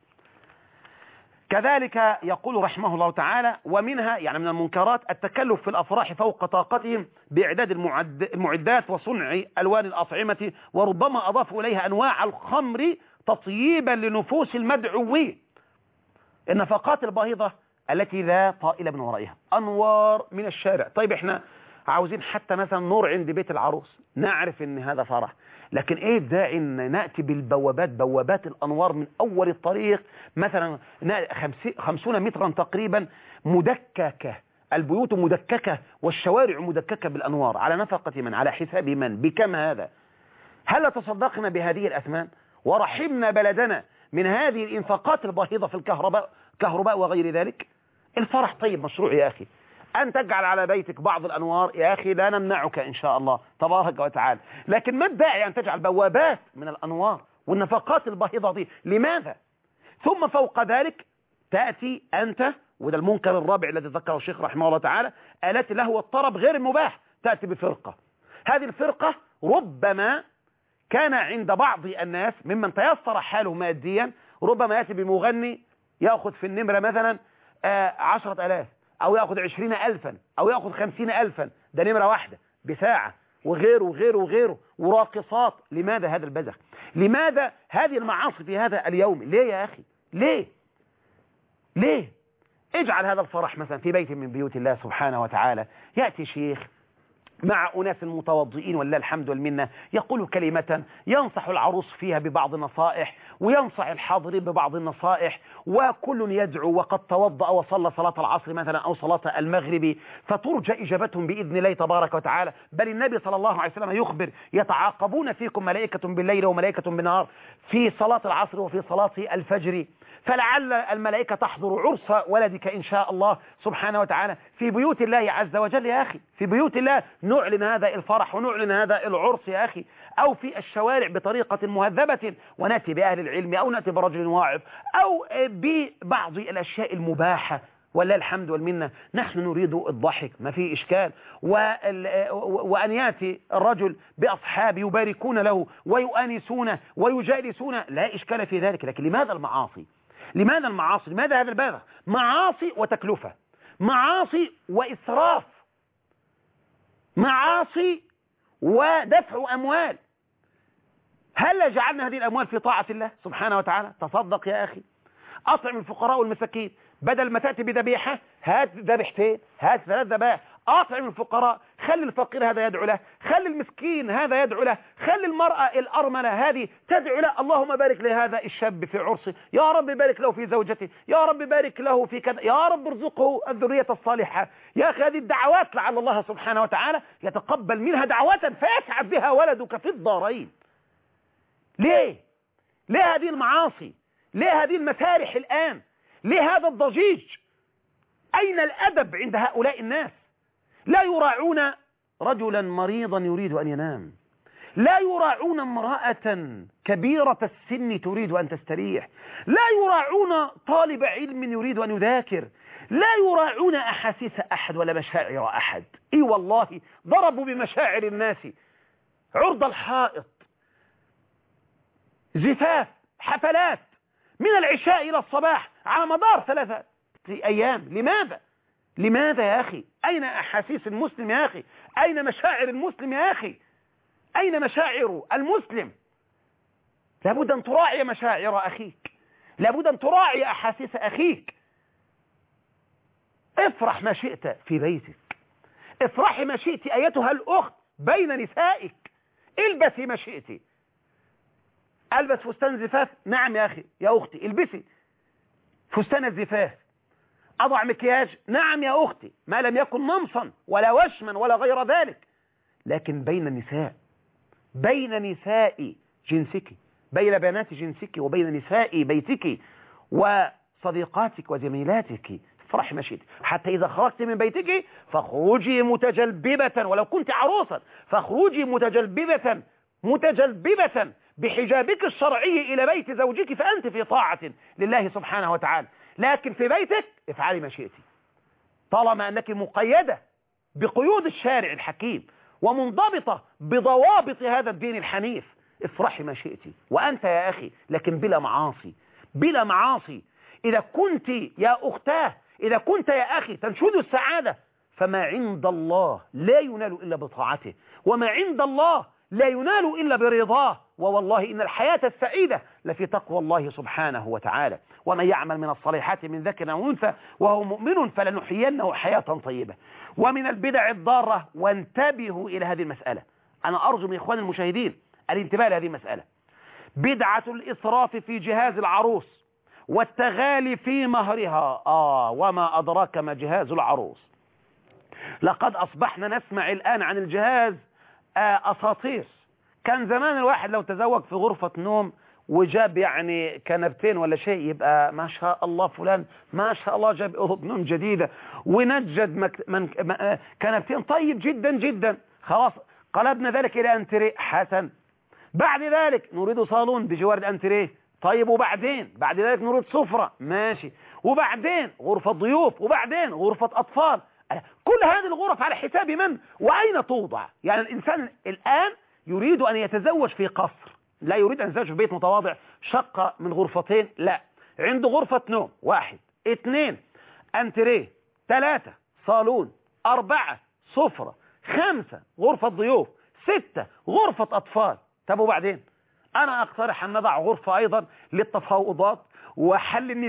Speaker 1: كذلك يقول رحمه الله تعالى: ومنها يعني من المنكرات التكلف في الأفراح فوق طاقتهم بإعداد المعدات وصنع ألوان الأطعمة، وربما أضافوا إليها أنواع الخمر تطييبا لنفوس المدعوين. النفقات الباهظة التي لا طائل من ورائها، أنوار من الشارع. طيب احنا عاوزين حتى مثلا نور عند بيت العروس، نعرف ان هذا فرح، لكن ايه الداعي ان نأتي بوابات الأنوار من أول الطريق، مثلا 50 مترا تقريبا مدككة، البيوت مدككة والشوارع مدككة بالأنوار، على نفقة من؟ على حساب من؟ بكم هذا؟ هل تصدقنا بهذه الأثمان ورحمنا بلدنا من هذه الإنفاقات الباهظة في الكهرباء وغير ذلك؟ الفرح طيب مشروع يا أخي، أن تجعل على بيتك بعض الأنوار يا أخي لا نمنعك إن شاء الله تبارك وتعالى، لكن ما الداعي أن تجعل بوابات من الأنوار والنفقات الباهظة دي؟ لماذا؟ ثم فوق ذلك تأتي أنت، وده المنكر الرابع الذي ذكره الشيخ رحمه الله تعالى، آلات اللهو والطرب غير المباح، تأتي بفرقة. هذه الفرقة ربما كان عند بعض الناس ممن تيسر حاله ماديا ربما يأتي بمغني يأخذ في النمرة مثلا 10,000 أو يأخذ 20,000 أو يأخذ 50,000، ده نمرة واحدة بساعة، وغيره وراقصات. لماذا هذا البذخ؟ لماذا هذه المعاصي في هذا اليوم؟ ليه يا أخي؟ ليه؟ ليه؟ اجعل هذا الفرح مثلا في بيت من بيوت الله سبحانه وتعالى، يأتي شيخ مع أناس متوضئين ولله الحمد والمنة، يقول كلمة ينصح العروس فيها ببعض النصائح، وينصح الحاضرين ببعض النصائح، وكل يدعو وقد توضأ وصلى صلاة العصر مثلا أو صلاة المغرب، فترجى إجابتهم بإذن الله تبارك وتعالى. بل النبي صلى الله عليه وسلم يخبر يتعاقبون فيكم ملائكة بالليل وملائكة بالنهار في صلاة العصر وفي صلاة الفجر، فلعل الملائكة تحضر عرس ولدك إن شاء الله سبحانه وتعالى في بيوت الله عز وجل يا أخي، في بيوت الله نعلن هذا الفرح ونعلن هذا العرس يا أخي، أو في الشوارع بطريقة مهذبة، ونأتي بأهل العلم أو نأتي برجل واعظ أو ببعض الأشياء المباحة ولله الحمد والمنة. نحن نريد الضحك، ما في إشكال، وأن يأتي الرجل بأصحاب يباركون له ويؤانسونه ويجالسونه، لا إشكال في ذلك. لكن لماذا المعاصي؟ لماذا المعاصي؟ لماذا هذا البذخ؟ معاصي وتكلفة، معاصي وإسراف، معاصي ودفع أموال. هل جعلنا هذه الأموال في طاعة الله سبحانه وتعالى؟ تصدق يا أخي، أطعم الفقراء والمساكين، بدل ما تأتي بذبيحة هات ذبيحتين، هات 3 ذبائح، أطعم الفقراء، خلي الفقير هذا يدعو له، خلي المسكين هذا يدعو له، خلي المرأة الأرملة هذه تدعو له، اللهم بارك لهذا الشاب في عرسه، يا رب بارك له في زوجته، يا رب بارك له في كذا، يا رب ارزقه الذرية الصالحة. يا أخي هذه الدعوات لعل الله سبحانه وتعالى يتقبل منها دعوة فيسعد بها ولدك في الدارين. ليه؟ ليه هذه المعاصي؟ ليه هذه المسارح الآن؟ ليه هذا الضجيج؟ أين الأدب عند هؤلاء الناس؟ لا يراعون رجلا مريضا يريد أن ينام، لا يراعون امرأة كبيرة السن تريد أن تستريح، لا يراعون طالب علم يريد أن يذاكر، لا يراعون أحاسيس أحد ولا مشاعر أحد. إي والله ضربوا بمشاعر الناس عرض الحائط، زفاف، حفلات من العشاء إلى الصباح على مدار 3 أيام. لماذا؟ لماذا يا أخي؟ أين أحاسيس المسلم يا أخي؟ أين مشاعر المسلم يا أخي؟ أين مشاعر المسلم؟ لابد أن تراعي مشاعر أخيك، لابد أن تراعي أحاسيس أخيك. افرح ما شئت في بيتك، افرحي ما شئت أيتها الأخت بين نسائك، البسي ما شئت. ألبس فستان زفاف؟ نعم يا أخي يا أختي البسي فستان الزفاف. أضع مكياج؟ نعم يا أختي، ما لم يكن نمصا ولا وشما ولا غير ذلك، لكن بين النساء، بين نساء جنسك، بين بنات جنسك وبين نساء بيتك وصديقاتك وزميلاتك. افرحي ما شئت، حتى إذا خرجت من بيتك فاخرجي متجلببة، ولو كنت عروسا فاخرجي متجلببة بحجابك الشرعي إلى بيت زوجك، فأنت في طاعة لله سبحانه وتعالى. لكن في بيتك افعلي ما شئت، طالما أنك مقيدة بقيود الشارع الحكيم ومنضبطة بضوابط هذا الدين الحنيف، افرحي ما شئت وأنت يا أخي، لكن بلا معاصي، بلا معاصي. إذا كنت يا أختاه، إذا كنت يا أخي تنشد السعادة، فما عند الله لا ينال إلا بطاعته، وما عند الله لا ينال إلا برضاه. ووالله إن الحياة السعيدة لفي تقوى الله سبحانه وتعالى. ومن يعمل من الصالحات من ذكر أو أنثى وهو مؤمن فلنحيينه حياة طيبة. ومن البدع الضارة، وانتبهوا إلى هذه المسألة، أنا أرجو من إخواني المشاهدين الانتباه لهذه المسألة، بدعة الإسراف في جهاز العروس والتغالي في مهرها. وما أدراك ما جهاز العروس. لقد أصبحنا نسمع الآن عن الجهاز أساطير. كان زمان الواحد لو تزوج في غرفة نوم وجاب يعني كنبتين ولا شيء يبقى ما شاء الله فلان ما شاء الله جاب أوضة نوم جديدة ونجد كنبتين طيب جدا جدا. خلاص قلبنا ذلك إلى أنتريه حسن. بعد ذلك نريد صالون بجوار الأنتريه طيب، وبعدين بعد ذلك نريد سفرة ماشي، وبعدين غرفة ضيوف، وبعدين غرفة أطفال. كل هذه الغرف على حساب من؟ وأين توضع؟ يعني الإنسان الآن يريد أن يتزوج في قصر، لا يريد أن يتزوج في بيت متواضع شقة من غرفتين، لا، عنده غرفة نوم 1 2 أنتريه 3 صالون 4 سفرة 5 غرفة ضيوف 6 غرفة أطفال. طب وبعدين؟ أنا أقترح أن نضع غرفة أيضا للتفاوضات وحل النزاع.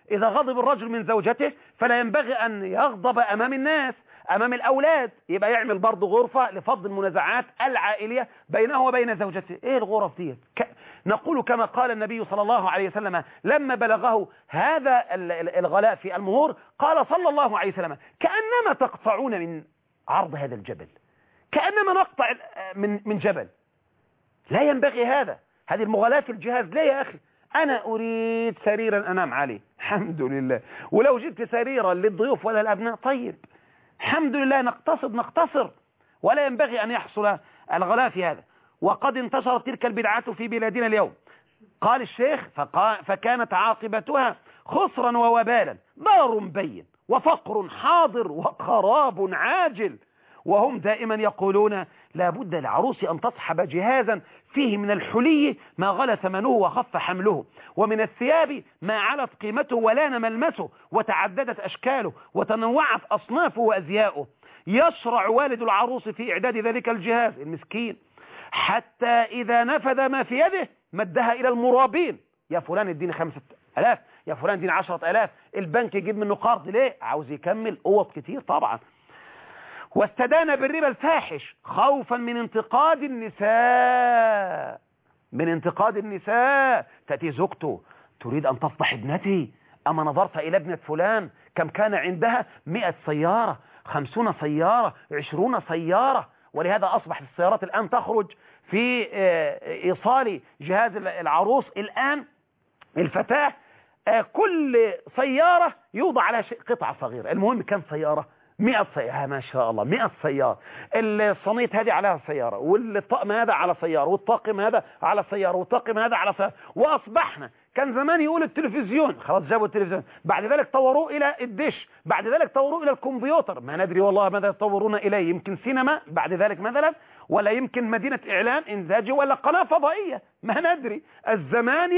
Speaker 1: إذا غضب الرجل من زوجته فلا ينبغي أن يغضب أمام الناس، أمام الأولاد، يبقى يعمل برضه غرفة لفض المنازعات العائلية بينه وبين زوجته. إيه الغرف دي؟ نقول كما قال النبي صلى الله عليه وسلم لما بلغه هذا الغلاء في المهور، قال صلى الله عليه وسلم: كأنما تقطعون من عرض هذا الجبل، كأنما نقطع من جبل. لا ينبغي هذا، هذه المغالاة في الجهاز. لا يا أخي، أنا أريد سريرا أنام عليه، الحمد لله، ولو جبت سريرا للضيوف ولا الأبناء طيب، الحمد لله، نقتصر، ولا ينبغي أن يحصل الغلاء في هذا. وقد انتشرت تلك البدعات في بلادنا اليوم. قال الشيخ: فكانت عاقبتها خسرا ووبالا، ضرر بين وفقر حاضر وخراب عاجل. وهم دائما يقولون: لا بد للعروس أن تصحب جهازا فيه من الحلي ما غلى ثمنه وخف حمله، ومن الثياب ما علت قيمته ولان ملمسه، وتعددت أشكاله وتنوعت أصنافه وأزياؤه. يشرع والد العروس في إعداد ذلك الجهاز المسكين، حتى إذا نفذ ما في يده مدها إلى المرابين: يا فلان اديني 5,000، يا فلان اديني 10,000. البنك يجيب منه قرض ليه؟ عاوز يكمل قوة كتير طبعا. واستدان بالربا الفاحش خوفا من انتقاد النساء. تأتي زوجته تريد أن تفضح ابنتي: أما نظرت إلى ابنة فلان كم كان عندها؟ 100 سيارة، 50 سيارة، 20 سيارة. ولهذا أصبحت السيارات الآن تخرج في إيصال جهاز العروس. الآن الفتاة كل سيارة يوضع على قطعة صغيرة. المهم كم سيارة؟ 100 سيارة، ما شاء الله، 100 سيارة. الصينية هذه عليها سيارة، والطقم هذا على سيارة، والطاقم هذا على سيارة، والطاقم هذا على سيارة. وأصبحنا كان زمان يقول التلفزيون، خلاص جابوا التلفزيون، بعد ذلك طوروه إلى الدش، بعد ذلك طوروه إلى الكمبيوتر، ما ندري والله ماذا يطورون إليه، يمكن سينما بعد ذلك مثلا، ولا يمكن مدينة إعلان إنزاجي، ولا قناة فضائية، ما ندري. الزمان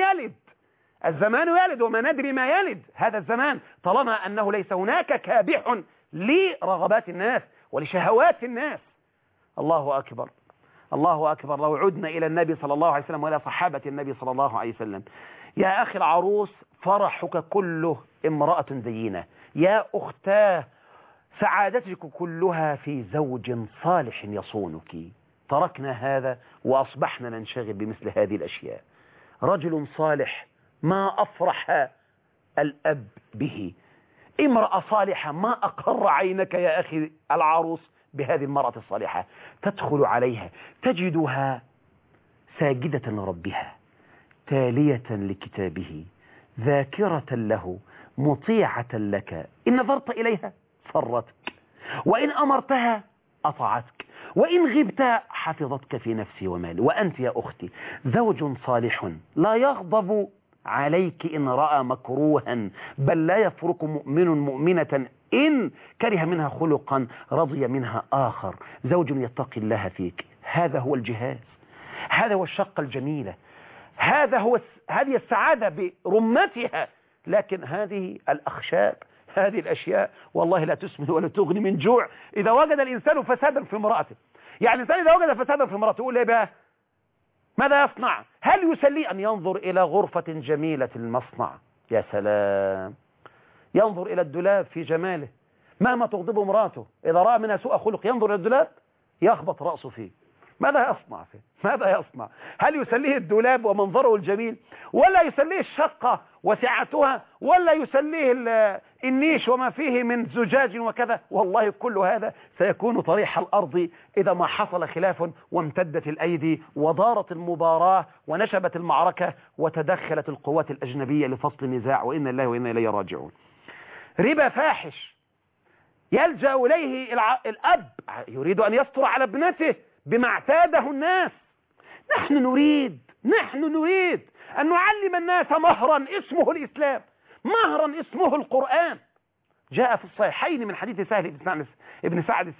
Speaker 1: يلد وما ندري ما يلد هذا الزمان، طالما أنه ليس هناك كابح لرغبات الناس ولشهوات الناس. الله أكبر، الله أكبر. لو عدنا إلى النبي صلى الله عليه وسلم وإلى صحابة النبي صلى الله عليه وسلم: يا أخي العروس فرحك كله امرأة زينة، يا أختاه سعادتك كلها في زوج صالح يصونك. تركنا هذا وأصبحنا ننشغل بمثل هذه الأشياء. رجل صالح ما أفرح الأب به، امرأة صالحة ما أقر عينك يا أخي العروس بهذه المرأة الصالحة. تدخل عليها تجدها ساجدة لربها، تالية لكتابه، ذاكرة له، مطيعة لك. إن نظرت إليها سرتك، وإن أمرتها أطاعتك، وإن غبت حفظتك في نفسي ومالي. وأنت يا أختي زوج صالح لا يغضب عليك إن رأى مكروها، بل لا يفرق مؤمن مؤمنة إن كره منها خلقا رضي منها آخر. زوج يتقي الله فيك، هذا هو الجهاز، هذا هو الشقة الجميلة، هذه السعادة برمتها. لكن هذه الأخشاب، هذه الأشياء والله لا تسمن ولا تغني من جوع. إذا وجد الإنسان فسادا في امرأته، يعني الإنسان إذا وجد فسادا في امرأته يقول إيه بقى؟ ماذا يصنع؟ هل يسلي أن ينظر إلى غرفة جميلة المصنع؟ يا سلام، ينظر إلى الدولاب في جماله، مهما تغضبه امراته إذا رأى منها سوء خلق ينظر إلى الدولاب يخبط رأسه فيه. ماذا يصنع فيه؟ ماذا يصنع؟ هل يسليه الدولاب ومنظره الجميل، ولا يسليه الشقة وسعتها، ولا يسليه النيش وما فيه من زجاج وكذا؟ والله كل هذا سيكون طريح الأرض إذا ما حصل خلاف وامتدت الأيدي ودارت المباراة ونشبت المعركة وتدخلت القوات الأجنبية لفصل النزاع. وإنا الله وإنا إليه راجعون. ربا فاحش يلجأ إليه الأب، يريد أن يستر على ابنته بما اعتاده الناس. نحن نريد أن نعلم الناس مهرا اسمه الإسلام، مهرا اسمه القرآن. جاء في الصحيحين من حديث سهل بن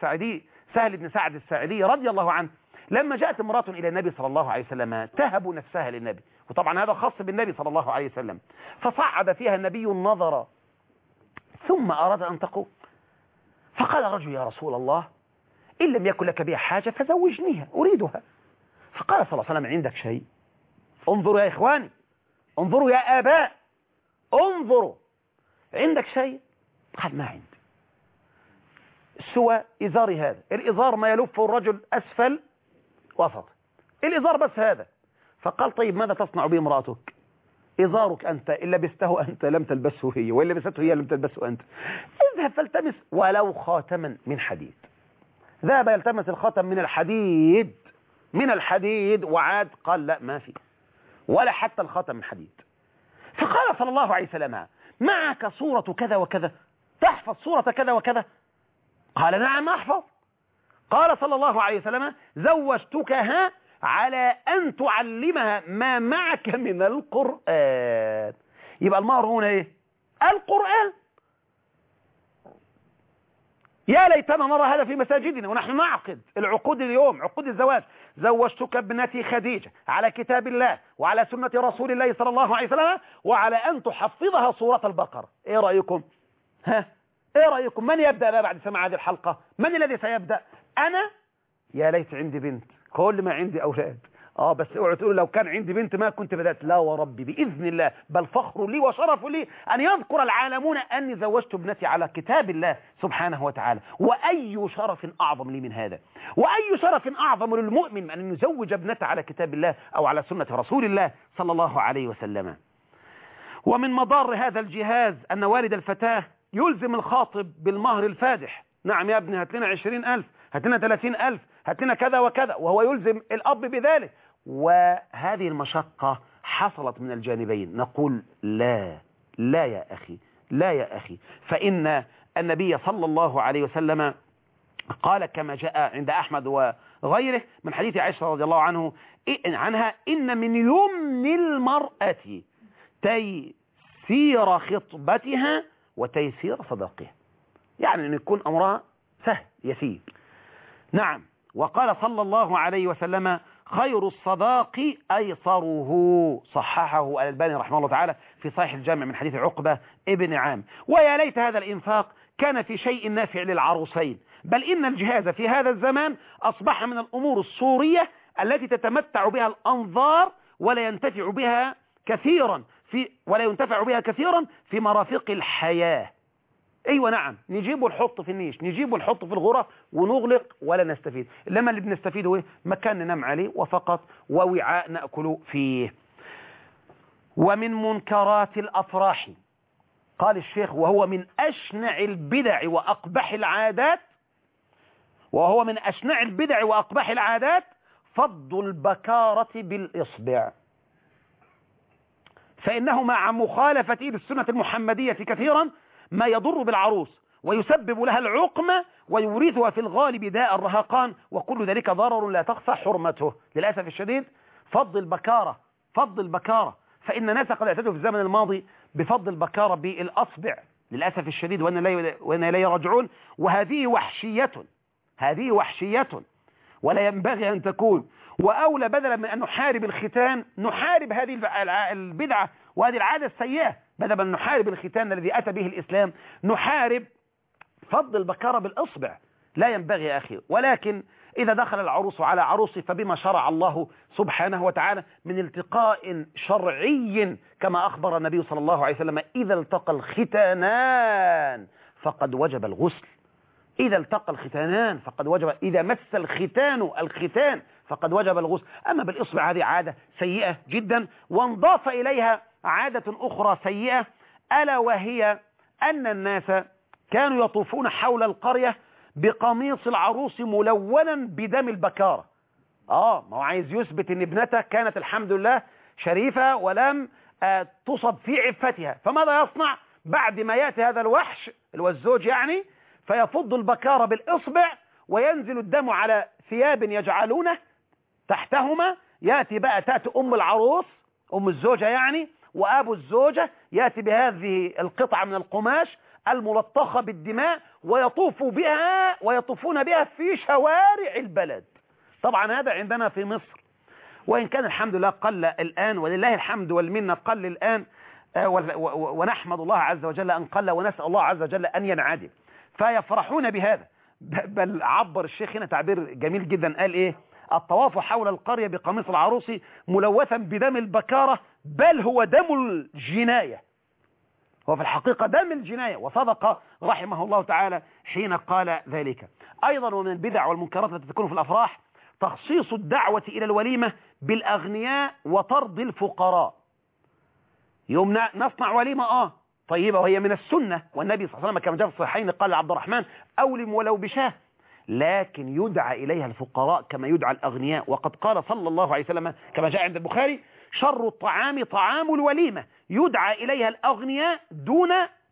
Speaker 1: سعد الساعدي رضي الله عنه، لما جاءت امرأة إلى النبي صلى الله عليه وسلم تهب نفسها للنبي، وطبعا هذا خاص بالنبي صلى الله عليه وسلم، فصعد فيها النبي النظر ثم أراد أن تقوم، فقال رجل: يا رسول الله، إن لم يكن لك بها حاجة فزوجنيها، أريدها. فقال صلى الله عليه وسلم: عندك شيء؟ انظروا يا إخواني، انظروا يا آباء، انظروا عندك شيء؟ قال ما عندي سوى إزاري هذا. الإزار ما يلفه الرجل أسفل وسط، الإزار بس هذا. فقال طيب ماذا تصنع به امرأتك؟ إزارك أنت إن لبسته أنت لم تلبسه هي، وإن لبسته هي لم تلبسه أنت. اذهب فالتمس ولو خاتما من حديد. ذهب يلتمس الخاتم من الحديد وعاد قال لا ما في ولا حتى الخاتم من حديد. فقال صلى الله عليه وسلم معك صورة كذا وكذا، تحفظ صورة كذا وكذا؟ قال نعم أحفظ. قال صلى الله عليه وسلم زوجتكها على أن تعلمها ما معك من القرآن. يبقى المهر هنا إيه؟ القرآن. يا ليتنا نرى هذا في مساجدنا ونحن نعقد العقود اليوم، عقود الزواج. زوجتك ابنتي خديجة على كتاب الله وعلى سنة رسول الله صلى الله عليه وسلم وعلى أن تحفظها سورة البقرة. إيه رأيكم؟ إيه رأيكم؟ من يبدأ بقى بعد سماع هذه الحلقة؟ من الذي سيبدأ؟ أنا؟ يا ليت عندي بنت، كل ما عندي أولاد. بس اوعوا تقولوا لو كان عندي بنت ما كنت بدأت. لا وربي بإذن الله، بل فخر لي وشرف لي أن يذكر العالمون أني زوجت ابنتي على كتاب الله سبحانه وتعالى. وأي شرف أعظم لي من هذا، وأي شرف أعظم للمؤمن أن يزوج ابنته على كتاب الله أو على سنة رسول الله صلى الله عليه وسلم. ومن مضار هذا الجهاز أن والد الفتاة يلزم الخاطب بالمهر الفادح. نعم يا ابني هات لنا 20,000، هات لنا 30,000، هات لنا كذا وكذا، وهو يلزم الأب بذلك. وهذه المشقة حصلت من الجانبين. نقول لا يا أخي، لا يا أخي، فإن النبي صلى الله عليه وسلم قال كما جاء عند أحمد وغيره من حديث عائشة رضي الله عنها إن من يمن المرأة تيسير خطبتها وتيسير صداقها، يعني أن يكون أمرها سهل يسير. نعم. وقال صلى الله عليه وسلم خير الصداق أيسره، صححه الألباني رحمه الله تعالى في صحيح الجامع من حديث عقبة ابن عام. ويا ليت هذا الإنفاق كان في شيء نافع للعروسين، بل إن الجهاز في هذا الزمان أصبح من الأمور الصورية التي تتمتع بها الأنظار ولا ينتفع بها كثيرا في مرافق الحياة. ايوه نعم، نجيبه نحطه في النيش، نجيبه نحطه في الغرف ونغلق ولا نستفيد. لما اللي بنستفيده ايه؟ مكان ننام عليه وفقط، ووعاء نأكل فيه. ومن منكرات الأفراح قال الشيخ وهو من أشنع البدع وأقبح العادات فض البكارة بالإصبع، فإنه مع مخالفته للسنة المحمدية كثيرا ما يضر بالعروس ويسبب لها العقم ويورثها في الغالب داء الرهقان، وكل ذلك ضرر لا تخفى حرمته. للأسف الشديد فض البكارة، فإن الناس قد اعتدوا في الزمن الماضي بفض البكارة بالأصبع للأسف الشديد، وإن إليه راجعون. وهذه وحشية ولا ينبغي أن تكون. وأولى بدلا من أن نحارب الختان نحارب هذه البدعة وهذه العادة السيئة. بدلا من نحارب الختان الذي أتى به الإسلام نحارب فض البكارة بالإصبع. لا ينبغي يا أخي. ولكن إذا دخل العروس على عروسه فبما شرع الله سبحانه وتعالى من التقاء شرعي كما أخبر النبي صلى الله عليه وسلم إذا التقى الختانان فقد وجب الغسل. إذا مس الختان فقد وجب الغسل. أما بالإصبع هذه عادة سيئة جدا. وانضاف إليها عادة أخرى سيئة، ألا وهي أن الناس كانوا يطوفون حول القرية بقميص العروس ملونا بدم البكارة. ما هو عايز يثبت أن ابنته كانت الحمد لله شريفة ولم تصب في عفتها. فماذا يصنع بعد ما يأتي هذا الوحش الزوج يعني؟ فيفض البكارة بالإصبع وينزل الدم على ثياب يجعلونه تحتهما. تأتي أم العروس، أم الزوجة يعني، وأبو الزوجة يأتي بهذه القطعة من القماش الملطخة بالدماء ويطوفون بها في شوارع البلد. طبعا هذا عندنا في مصر، وإن كان الحمد لله قل الآن، ولله الحمد والمنة قل الآن، ونحمد الله عز وجل أن قل، ونسأل الله عز وجل أن ينعدم. فيفرحون بهذا. بل عبر الشيخ هنا تعبير جميل جدا، قال إيه؟ الطواف حول القرية بقميص العروس ملوثا بدم البكارة بل هو دم الجناية. هو في الحقيقة دم الجناية، وصدق رحمه الله تعالى حين قال ذلك. أيضا ومن البدع والمنكرات التي تكون في الأفراح تخصيص الدعوة إلى الوليمة بالأغنياء وطرد الفقراء. يوم نصنع وليمة طيبة وهي من السنة، والنبي صلى الله عليه وسلم كما جاء في الصحيحين قال لعبد الرحمن أولم ولو بشاه، لكن يدعى إليها الفقراء كما يدعى الأغنياء. وقد قال صلى الله عليه وسلم كما جاء عند البخاري شر الطعام طعام الوليمة يدعى إليها الأغنياء دون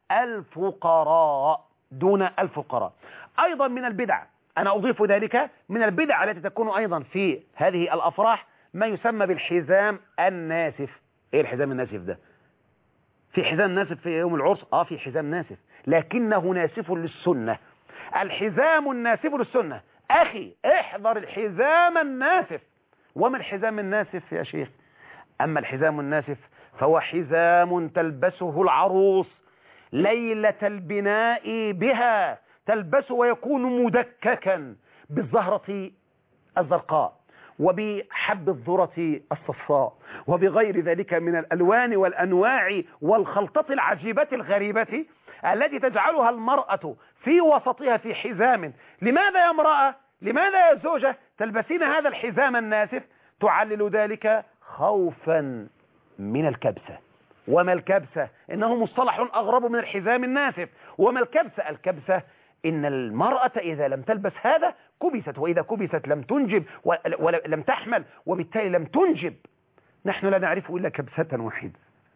Speaker 1: الفقراء، دون الفقراء. أيضا من البدع، أنا أضيف ذلك من البدع التي تكون أيضا في هذه الأفراح ما يسمى بالحزام الناسف. إيه الحزام الناسف ده؟ في حزام ناسف في يوم العرس؟ في حزام ناسف، لكنه ناسف للسنة. الحزام الناسف للسنة. أخي احذر الحزام الناسف. وما الحزام الناسف يا شيخ؟ أما الحزام الناسف فهو حزام تلبسه العروس ليلة البناء بها، تلبسه ويكون مدككا بالزهرة الزرقاء وبحب الذرة الصفراء وبغير ذلك من الألوان والأنواع والخلطة العجيبة الغريبة التي تجعلها المرأة في وسطها في حزام. لماذا يا امرأة، لماذا يا زوجة تلبسين هذا الحزام الناسف؟ تعلل ذلك خوفا من الكبسة. وما الكبسة؟ إنه مصطلح أغرب من الحزام الناسف. وما الكبسة؟ الكبسة إن المرأة إذا لم تلبس هذا كبست، وإذا كبست لم تنجب ولم تحمل، وبالتالي لم تنجب. نحن لا نعرف إلا كبسة واحدة.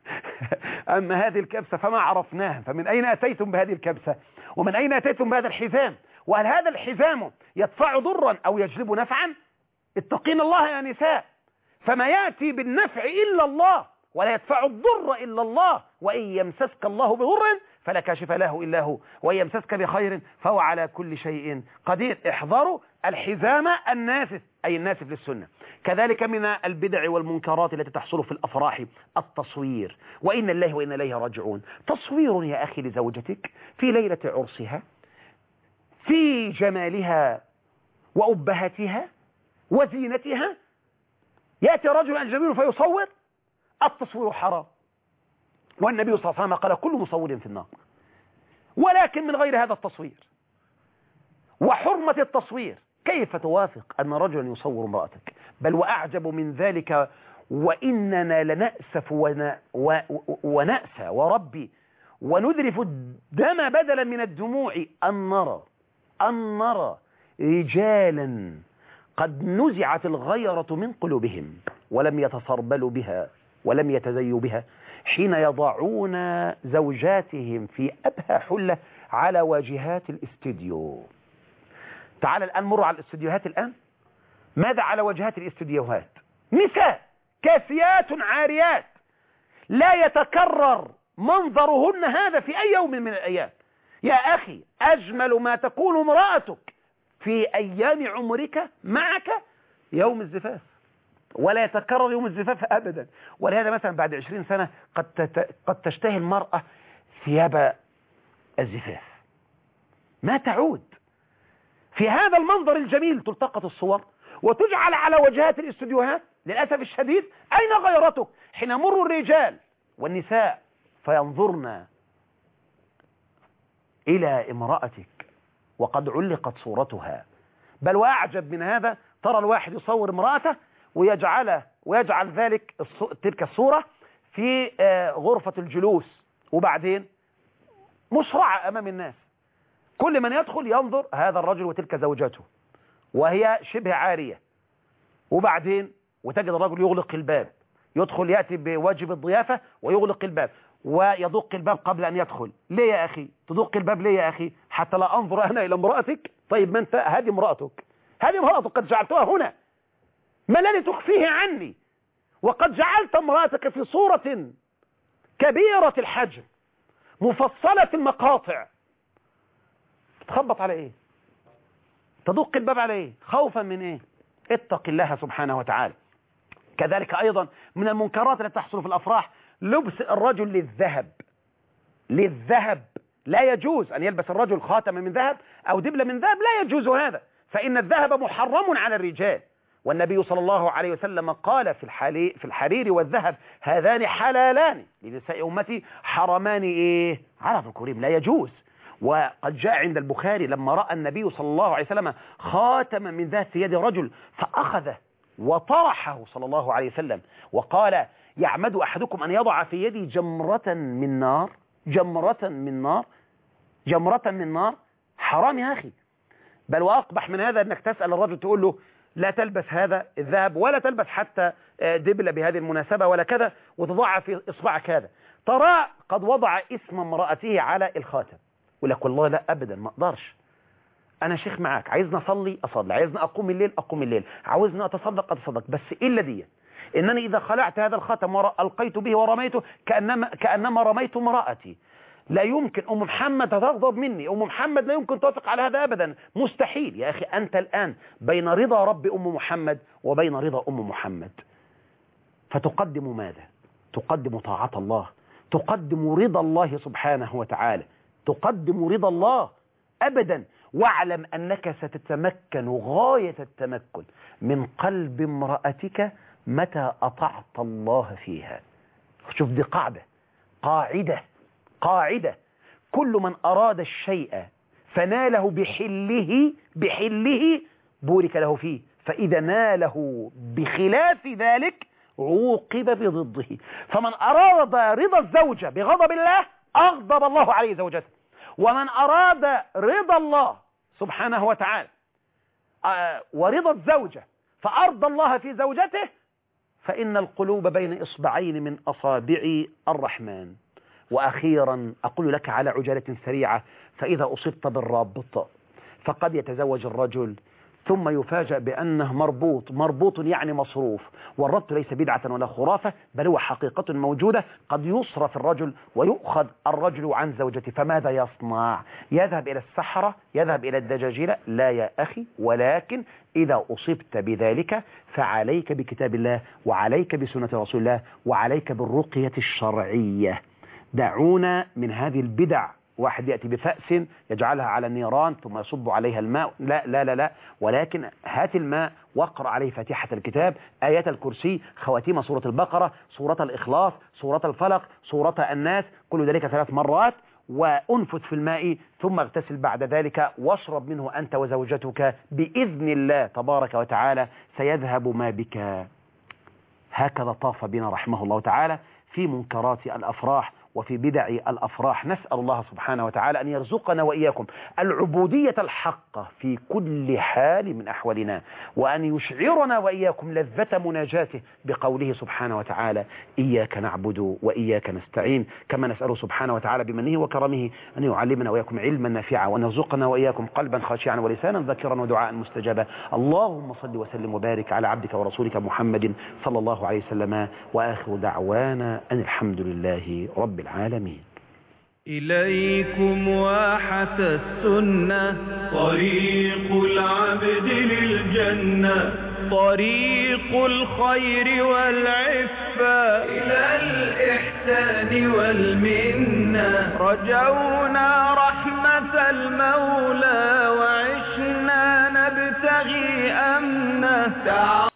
Speaker 1: أما هذه الكبسة فما عرفناها، فمن أين أتيتم بهذه الكبسة؟ ومن أين أتيتم بهذا الحزام؟ وهل هذا الحزام يدفع ضرا أو يجلب نفعا؟ اتقين الله يا نساء، فما يأتي بالنفع إلا الله ولا يدفع الضر إلا الله. وإن يمسسك الله بضر فلا كاشف له إلا هو، وإن يمسسك بخير فهو على كل شيء قدير. احذروا الحزام الناسف، أي الناسف للسنة. كذلك من البدع والمنكرات التي تحصل في الأفراح التصوير، وإن الله وإن إليه راجعون. تصوير يا أخي لزوجتك في ليلة عرسها في جمالها وأبهتها وزينتها، يأتي رجل أجنبي فيصور. التصوير حرام، والنبي صلى الله عليه وسلم قال كل مصور في النار، ولكن من غير هذا التصوير. وحرمة التصوير، كيف توافق أن رجلا يصور امرأتك؟ بل وأعجب من ذلك، وإننا لنأسف ونأسى وربي ونذرف الدم بدلا من الدموع أن نرى رجالا قد نزعت الغيرة من قلوبهم ولم يتصربلوا بها ولم يتزيوا بها حين يضعون زوجاتهم في أبهى حلة على واجهات الاستوديو. تعال الآن مر على الاستوديوهات الآن. ماذا على واجهات الاستوديوهات؟ نساء كاسيات عاريات، لا يتكرر منظرهن هذا في أي يوم من الأيام. يا أخي أجمل ما تكون امرأتك في أيام عمرك معك يوم الزفاف، ولا يتكرر يوم الزفاف أبدا. ولهذا مثلا بعد 20 سنة قد تشتهي المرأة ثياب الزفاف، ما تعود. في هذا المنظر الجميل تلتقط الصور وتجعل على وجهات الاستوديوهات. للأسف الشديد أين غيرتك حين يمر الرجال والنساء فينظرن إلى امرأتك وقد علقت صورتها؟ بل وأعجب من هذا، ترى الواحد يصور امرأته ويجعل تلك الصورة في غرفة الجلوس، وبعدين مشرعة أمام الناس، كل من يدخل ينظر هذا الرجل وتلك زوجته وهي شبه عارية. وبعدين وتجد الرجل يغلق الباب، يدخل يأتي بواجب الضيافة ويغلق الباب ويدق الباب قبل أن يدخل. ليه يا أخي تدق الباب؟ ليه يا أخي؟ حتى لا أنظر أنا إلى امرأتك؟ طيب ما أنت هذه امرأتك، هذه امرأتك قد جعلتها هنا، ما الذي تخفيه عني؟ وقد جعلت امرأتك في صورة كبيرة الحجم مفصلة المقاطع، تخبط على ايه؟ تدق الباب على ايه؟ خوفا من ايه؟ اتق الله سبحانه وتعالى. كذلك ايضا من المنكرات التي تحصل في الافراح لبس الرجل للذهب. لا يجوز ان يلبس الرجل خاتم من ذهب او دبلة من ذهب، لا يجوز هذا، فان الذهب محرم على الرجال والنبي صلى الله عليه وسلم قال في الحرير والذهب هذان حلالان لنساء أمتي حرمان إيه على ذكورهم لا يجوز. وقد جاء عند البخاري لما رأى النبي صلى الله عليه وسلم خاتما من ذات يد رجل فأخذه وطرحه صلى الله عليه وسلم وقال يعمد أحدكم أن يضع في يدي جمرة من نار جمرة من نار جمرة من نار. حرام يا أخي. بل وأقبح من هذا أنك تسأل الرجل تقول له لا تلبس هذا الذهب ولا تلبس حتى دبلة بهذه المناسبة ولا كذا وتضع في إصبعك هذا. ترى قد وضع اسم امرأته على الخاتم يقول لك والله لا أبدا ما أقدرش أنا شيخ معاك عايزنا أصلي أصلي عايزنا أقوم الليل أقوم الليل عاوزنا أتصدق أتصدق بس إلا دي إنني إذا خلعت هذا الخاتم وألقيت به ورميته كأنما رميت امرأتي. لا يمكن أم محمد تغضب مني أم محمد لا يمكن توافق على هذا أبدا مستحيل. يا أخي أنت الآن بين رضا رب أم محمد وبين رضا أم محمد فتقدم ماذا؟ تقدم طاعة الله تقدم رضا الله سبحانه وتعالى تقدم رضا الله أبدا. واعلم أنك ستتمكن غاية التمكن من قلب امرأتك متى أطعت الله فيها. شوف دي قاعدة كل من أراد الشيء فناله بحله بورك له فيه فإذا ناله بخلاف ذلك عوقب بضده. فمن أراد رضا الزوجة بغضب الله أغضب الله عليه زوجته ومن أراد رضا الله سبحانه وتعالى ورضا الزوجة فأرضى الله في زوجته فإن القلوب بين إصبعين من أصابع الرحمن. وأخيرا أقول لك على عجالة سريعة فإذا أصبت بالرابط فقد يتزوج الرجل ثم يفاجأ بأنه مربوط يعني مصروف. والربط ليس بدعة ولا خرافة بل هو حقيقة موجودة. قد يصرف الرجل ويؤخذ الرجل عن زوجته فماذا يصنع؟ يذهب إلى السحرة يذهب إلى الدجاجلة؟ لا يا أخي ولكن إذا أصبت بذلك فعليك بكتاب الله وعليك بسنة رسول الله وعليك بالرقية الشرعية. دعونا من هذه البدع. واحد يأتي بفأس يجعلها على النيران ثم يصب عليها الماء لا لا لا لا ولكن هات الماء واقرأ عليه فاتحة الكتاب آيات الكرسي خواتيم سورة البقرة سورة الإخلاص سورة الفلق سورة الناس كل ذلك 3 مرات وأنفث في الماء ثم اغتسل بعد ذلك واشرب منه أنت وزوجتك بإذن الله تبارك وتعالى سيذهب ما بك. هكذا طاف بنا رحمه الله تعالى في منكرات الأفراح وفي بدع الأفراح. نسأل الله سبحانه وتعالى أن يرزقنا وإياكم العبودية الحقة في كل حال من أحوالنا وأن يشعرنا وإياكم لذة مناجاته بقوله سبحانه وتعالى إياك نعبد وإياك نستعين. كما نسأله سبحانه وتعالى بمنه وكرمه أن يعلمنا وإياكم علما نافعا وأن يرزقنا وإياكم قلبا خاشعا ولسانا ذاكرا ودعاء مستجابا. اللهم صل وسلم وبارك على عبدك ورسولك محمد صلى الله عليه وسلم وآخر دعوانا أن الحمد لله رب العالمين.
Speaker 2: إليكم واحة السنة طريق العبد للجنة طريق الخير والعفة إلى الإحسان والمنة رجونا رحمة المولى وعشنا نبتغي أمنه.